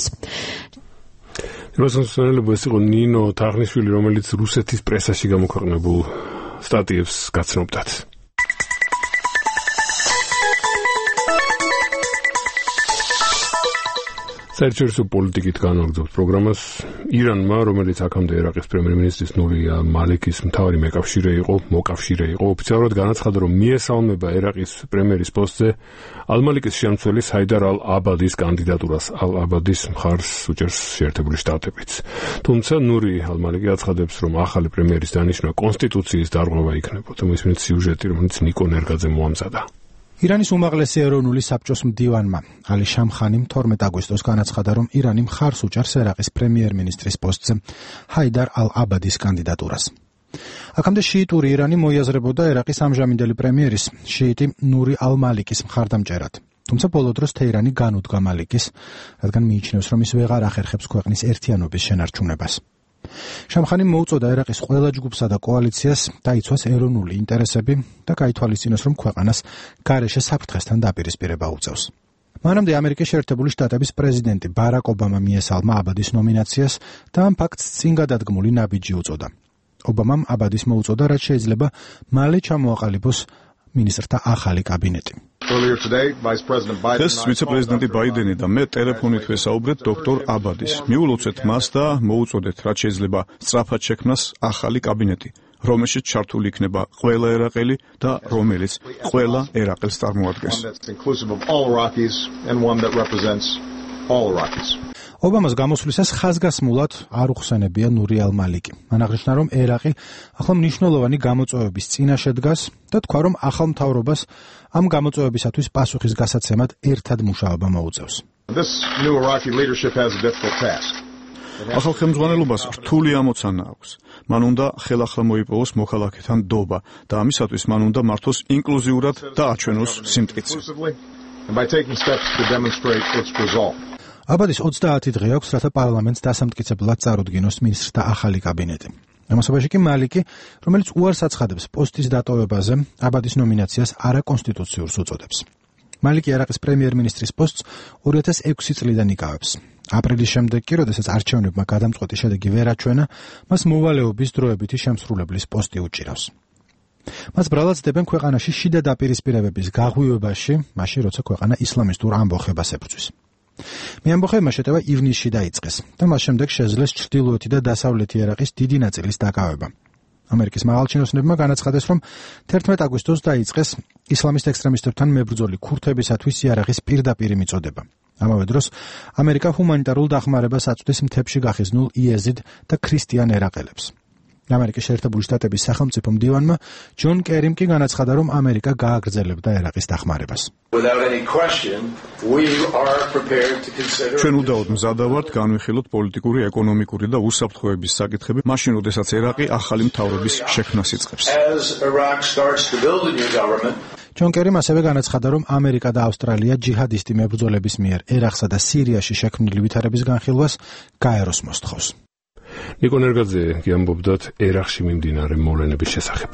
რუსეთის იყო ნინო თაღნიშვილი, რომელიც რუსეთის პრესაში გამოქვეყნებულ სტატიებს გაცნობდათ. საერთაშორისო პოლიტიკით განვაგრძობთ პროგრამას. ირანმა, რომელიც აქამდე ერაყის პრემიერ-მინისტრის ნურია მალიკის მთავარი მოკავშირე იყო, ოფიციალურად განაცხადა, რომ მიესალმება ერაყის პრემიერის პოსტზე ალ-მალიკის შემცველის ჰაიდარ ალ-აბადის კანდიდატურას. ალ-აბადის მხარს უჭერს შეერთებული შტატებიც. თუმცა ნური ალ-მალიკი აცხადებს, რომ ახალი პრემიერის დანიშვნა კონსტიტუციის დარღვევა იქნებოდა. მისმენთ სიუჟეტი, რომელიც ნიკო ნერგაძე მოამზადა. ირანის უმაღლესი ეროვნული საბჭოს მდივანმა ალი შამხანიმ 12 აგვისტოს განაცხადა, რომ ირანი მხარს უჭერს ერაყის პრემიერ-მინისტრის პოსტზე ჰაიდარ ალ-აბადის კანდიდატურას. აქამდე შიიტური ირანი მოიაზრებოდა ერაყის ამჟამინდელი პრემიერის შიიტი ნური ალ-მალიკის მხარდამჭერად. თუმცა ბოლო დროს თეირანი განუდგა მალიკის, რადგან მიიჩნევს, რომ ის ვეღარ ახერხებს ქვეყნის ერთიანობის შენარჩუნებას. შამხანიმ მოუწოდა ერაყის ყველა ჯგუფსა და კოალიციას დაიცვას ეროვნული ინტერესები და გაითვალისწინოს, რომ ქვეყანას გარეშე საფრთხესთან დაპირისპირება უწევს. მანამდე ამერიკის შეერთებული შტატების პრეზიდენტი ბარაკ ობამა მიესალმა აბადის ნომინაციას და ამ ფაქტს წინ გადადგმული ნაბიჯი უწოდა. ობამამ აბადის მოუწოდა, რაც შეიძლება მალე ჩამოაყალიბოს მინისტრთა ახალი კაბინეტი. ეს ვიცე-პრეზიდენტი ბაიდენი და მე ტელეფონით ვესაუბრეთ დოქტორ აბადის. მიულოცეთ მას და მოუწოდეთ, რაც შეიძლება სწრაფად შექმნას ახალი კაბინეტი, რომელშიც ჩართული იქნება ყველა ერაყელი და რომელიც ყველა ერაყელს წარმოადგენს. ობამას გამოსვლისას ხაზგასმულად არ უხსენებია ნური ალ-მალიკი. მან აღნიშნა, რომ ერაყი ახლა მნიშვნელოვანი გამოწვევების წინაშე დგას და თქვა, რომ ახალ მთავრობას ამ გამოწვევებისათვის პასუხის გასაცემად ერთად მუშაობა მოუწევს. ახალ ხელმძღვანელობას რთული ამოცანა აქვს. მან უნდა ხელახლა მოიპოვოს მოქალაქეთან დობა და ამისათვის მან უნდა მართოს ინკლუზიურად და აჩვენოს სიმტკიცე. აბადის 30 დღე აქვს, რათა პარლამენტს დასამტკიცებლად წარუდგინოს მინისტრთა ახალი კაბინეტი. ამასობაში კი მალიკი, რომელიც უარს აცხადებს პოსტის დატოვებაზე, აბადის ნომინაციას არაკონსტიტუციურს უწოდებს. მალიკი ერაყის პრემიერ-მინისტრის პოსტს 2006 წლიდან იკავებს. აპრილის შემდეგ კი, როდესაც არჩევნებმა გადამწყვეტი შედეგი ვერ აჩვენა, მას მოვალეობის დროებითი შემსრულებლის პოსტი უჭირავს. მას ბრალად ძდებენ ქვეყანაში შიდა დაპირისპირებების გაღვივებაში, მაშინ როცა ქვეყანა ისლამისტურ ამბოხებას ებრძვის. მე ამბოხებმა შეტევა ივნისში დაიწყეს და მას შემდეგ შეძლეს ჩრდილოეთი და დასავლეთი ერაყის დიდი ნაწილის დაკავება. ამერიკის მაღალჩინოსნებმა განაცხადეს, რომ 11 აგვისტოს დაიწყეს ისლამისტ ექსტრემისტებთან მებრძოლი ქურთებისათვის იარაღის პირდაპირი მიწოდება. ამავე დროს ამერიკა ჰუმანიტარულ დახმარებას აწვდის მთებში გახიზნულ იეზიდ და ქრისტიან ერაყელებს. ამერიკის შეერთებული შტატების სახელმწიფო მდივანმა ჯონ კერიმ კი განაცხადა, რომ ამერიკა გააგრძელებდა ერაყის დახმარებას. ჩვენ უდაოდ მზადა ვართ განვიხილოთ პოლიტიკური, ეკონომიკური და უსაფრთხოების საკითხები, მაშინ როდესაც ერაყი ახალი მთავრობის შექმნას იწყებს. ჯონ კერიმ ასევე განაცხადა, რომ ამერიკა და ავსტრალია ჯიჰადისტი მებრძოლების მიერ ერაყსა და სირიაში შექმნილი ვითარების განხილვას გაეროს მოსთხოვს. ნიკო ნერგაძე გიამბობდათ ერაყში მიმდინარე მოვლენების შესახებ.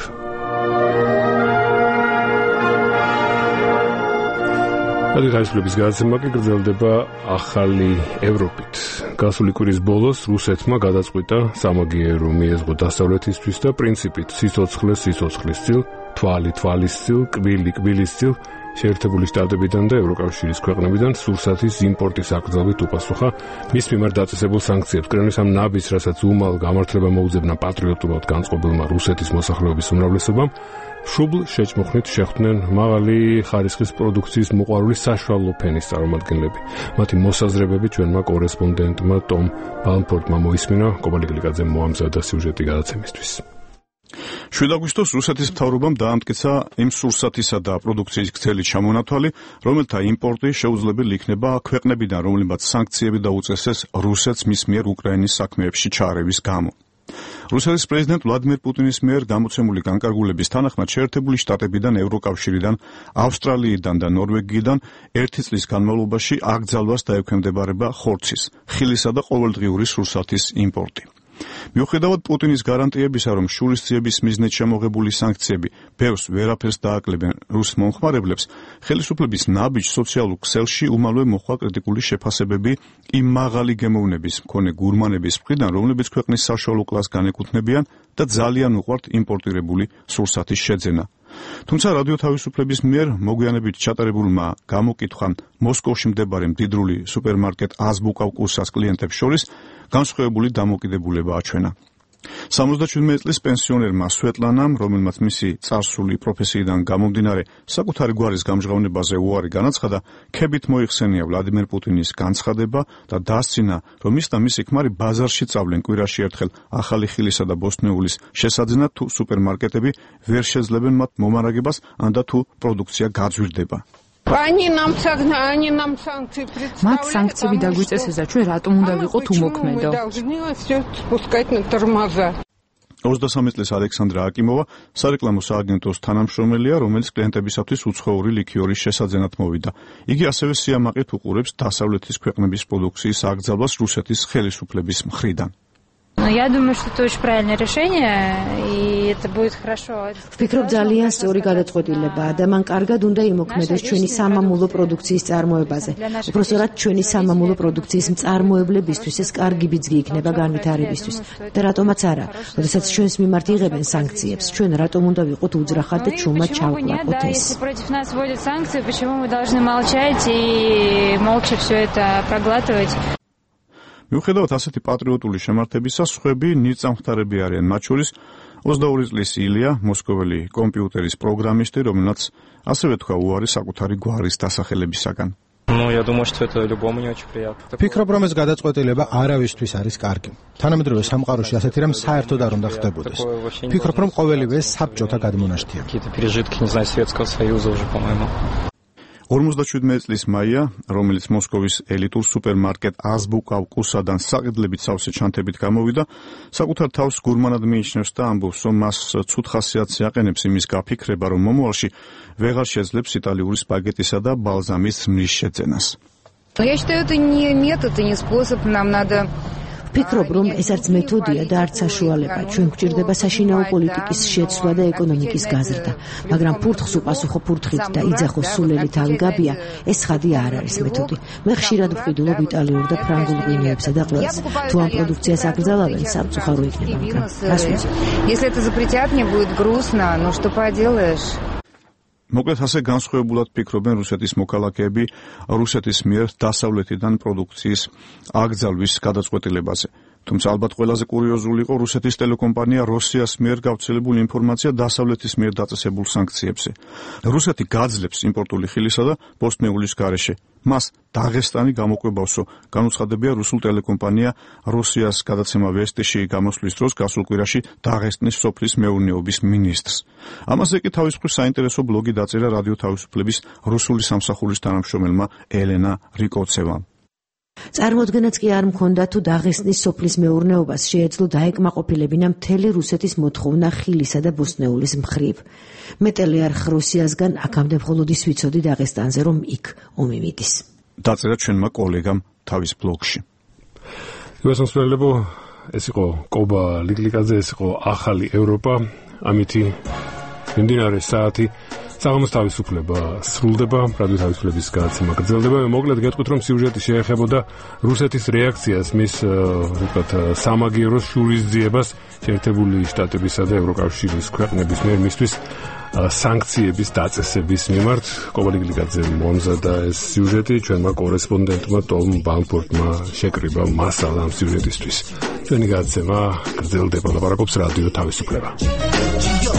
გადაღაისლების გადაცემა კი გრძელდება ახალი ევროპით. გასული კვირის ბოლოს რუსეთმა გადაწყვიტა სამაგიერო მიეზღო დასავლეთისთვის და პრინციპით სიცოცხლე სიცოცხლისწილ, თვალი თვალისწილ, კვილი კვილისწილ შეერთებული შტატებიდან და ევროკავშირის ქვეყნებიდან სურსათის იმპორტის აკრძალვით უპასუხა მის მიმართ დაწესებულ სანქციებს. კრემლის ამ ნაბიჯს, რასაც უმალ გამართლება მოუძებნა პატრიოტულად განწყობილმა რუსეთის მოსახლეობის უმრავლესობამ, შუბლ შეჭმუხნით შეხვდნენ მაღალი ხარისხის პროდუქციის მოყვარული საშუალო ფენის წარმომადგენლები. მათი მოსაზრებები ჩვენმა კორესპონდენტმა ტომ ბალმფორდმა მოისმინა, კობალი გლიკაძემ მოამზადა სიუჟეტი გადაცემისთვის. 7 აგვისტოს რუსეთის მთავრობამ დაამტკიცა იმ სურსათისა და პროდუქციის გრძელი ჩამონათვალი, რომელთა იმპორტი შეუძლებელი იქნება ქვეყნებიდან, რომლებმაც სანქციები დაუწესეს რუსეთს მის მიერ უკრაინის საქმეებში ჩაარევის გამო. რუსეთის პრეზიდენტ ვლადიმერ პუტინის მიერ გამოცემული განკარგულების თანახმად შეერთებული შტატებიდან, ევროკავშირიდან, ავსტრალიიდან და ნორვეგიიდან 1 წლის განმავლობაში აკრძალვას დაექვემდებარება ხორცის, ხილისა და ყოველდღიური სურსათის იმპორტი. მიუხედავად პუტინის გარანტიებისა, რომ შურისძიების მიზნით შემოღებული სანქციები ბევრს ვერაფერს დააკლებენ რუს მომხმარებლებს, ხელისუფლების ნაბიჯ სოციალურ ქსელში უმალვე მოხდა კრიტიკული შეფასებები იმ მაღალი გემოვნების მქონე გურმანების მხრიდან, რომლებიც ქვეყნის საშუალო კლასს განეკუთვნებიან და ძალიან უყვართ იმპორტირებული სურსათის შეძენა. თუმცა რადიო თავისუფლების მიერ მოგვიანებით ჩატარებულმა გამოკითხვამ მოსკოვში მდებარე მდიდრული სუპერმარკეტ აზბუკა კურსას კლიენტებს შორის განსხვავებული დამოკიდებულება აჩვენა. 77 წლის პენსიონერმა სვეტლანამ, რომელმაც მისი წარსული პროფესიიდან გამომდინარე საკუთარი გვარის გამჟღავნებაზე უარი განაცხადა, ქებით მოიხსენია ვლადიმერ პუტინის განცხადება და დასცინა, რომ ის და მისი ქმარი ბაზარში წავლენ კვირაში ერთხელ ახალი ხილისა და ბოსტნეულის შესაძენად, თუ სუპერმარკეტები ვერ შეძლებენ მათ მომარაგებას, ან და თუ პროდუქცია გაძვირდება. მათ სანქციები დაგვიწესეს და ჩვენ რატომ უნდა ვიყოთ უმოქმედო? 23 წლის ალექსანდრა აკიმოვა სარეკლამო სააგენტოს თანამშრომელია, რომელიც კლიენტებისათვის უცხოური ლიქიორის შესაძენად მოვიდა. იგი ასევე სიამაყით უყურებს დასავლეთის ქვეყნების პროდუქციის აკრძალვას რუსეთის ხელისუფლების მხრიდან. Я думаю, что это очень правильное решение, и это будет хорошо. ვფიქრობ ძალიან სწორი გადაწყვეტილებაა და მან კარგად უნდა იმოქმედოს ჩვენი სამამულო პროდუქციის წარმოებაზე. უпростоრად ჩვენი სამამულო პროდუქციის მწარმოებლებისთვის ეს კარგი ბიძგი იქნება განვითარებისთვის. და რატომაც არა, როდესაც ჩვენს მიმართ იღებენ სანქციებს, ჩვენ რატომ უნდა ვიყოთ უძრახად და ჩუმად ჩავკლაკოთ ეს. Если против нас вводят санкции, почему мы должны молчать и молча все это проглатывать? მიუხედავად ასეთი პატრიოტული შემართებისა, სხვები ნიწამხთარები არიან, მათ შორის 22 წლის ილია, მოსკოველი კომპიუტერის პროგრამისტი, რომელმაც ასევე თქვა უარი საკუთარი გვარის დასახელებისაგან. Я думаю, что это любому не очень приятно. ფიქრობ, რომ ეს გადაწყვეტილება არავისთვის არის კარგი. თანამედროვე სამყაროში ასეთი რამ საერთოდ არ უნდა ხდებოდეს. ფიქრობ, რომ ყოველივე საბჭოთა გადმონაშთია. Какие-то пережитки, не знаю, Советского Союза уже, по-моему. 57 წლის მაია, რომელიც მოსკოვის ელიტურ სუპერმარკეტ აზბუკა კურსადან საყიდლებით სავსე ჩანთებით გამოვიდა, საკუთარ თავს გურმანად მიიჩნევს და ამბობს, რომ მას ცუდ ხასიათს აყენებს იმის გაფიქრება, რომ მომავალში ვეღარ შეძლებს იტალიური სპაგეტისა და ბალზამის ზმნის შეძენას. Я считаю, это не метод и не способ, нам надо ვფიქრობ, რომ ეს არც მეთოდია და არც საშუალება. ჩვენ გვჭირდება საშინაო პოლიტიკის შეცვლა და ეკონომიკის გაზრდა, მაგრამ ფურთხს უპასუხო ფურთხით და იძახოს სულელი თავი გაბია, ეს ხადი არ არის მეთოდი. მე ხშირად ვყიდულობ იტალიურ და ფრანგულ ღვინოებსა და ყველს. თუ ამ პროდუქციას აკრძალავენ, სამწუხარო იქნება, მაგრამ რას ვიცი. Если это запретят, мне будет грустно, но что поделаешь? მოკლედ ასე განსხვავებულად ფიქრობენ რუსეთის მოქალაქეები რუსეთის მიერ დასავლეთიდან პროდუქციის აკრძალვის გადაწყვეტილებაზე. თუმცა ალბათ ყველაზე კურიოზული იყო რუსეთის ტელეკომპანია როსიას მიერ გავრცელებული ინფორმაცია დასავლეთის მიერ დაწესებულ სანქციებზე. რუსეთი გაძლებს იმპორტული ხილისა და ბოსტნეულის გარეშე. მას დაღესტანი გამოკვებავსო, განუცხადებია რუსულ ტელეკომპანია როსიას გადაცემა ვესტიში გამოსვლის დროს გასულ კვირაში დაღესტნის სოფლის მეურნეობის მინისტრს. ამაზე კი თავის მხრივ საინტერესო ბლოგი დაწერა რადიო თავისუფლების რუსული სამსახურის თანამშრომელმა ელენა რიკოცევამ. წარმოდგენაც კი არ მქონდა თუ დაღესტნის სოფლის მეურნეობას შეეძლო დაეკმაყოფილებინა მთელი რუსეთის მოთხოვნა ხილისა და ბოსტნეულის მხრივ. მე ტელეარხ როსიასგან აქამდე მხოლოდ ის ვიცოდი დაღესტანზე, რომ იქ ომი მიდის. დაწერა ჩვენმა კოლეგამ თავის ბლოგში. მოსმენელებო, ეს იყო კობა ლიკლიკაძე, ეს იყო ახალი ევროპა, ამითი მიმდინარე საათი საღამოს თავისუფლება სრულდება, რადიო თავისუფლების გადაცემა გრძელდება. მოკლედ გეტყვით, რომ სიუჟეტი შეეხებოდა რუსეთის რეაქციას მის სამაგიეროს შურისძიებას შეერთებული შტატებისა და ევროკავშირის ქვეყნების მიერ მისთვის სანქციების დაწესების მიმართ. კობალიგლიკაძე მომზადა ეს სიუჟეტი, ჩვენმა კორესპონდენტმა ტომ ბალფორდმა შეკრიბა მასალა ამ სიუჟეტისთვის. ჩვენი გადაცემა გრძელდება, ლაპარაკობს რადიო თავისუფლება.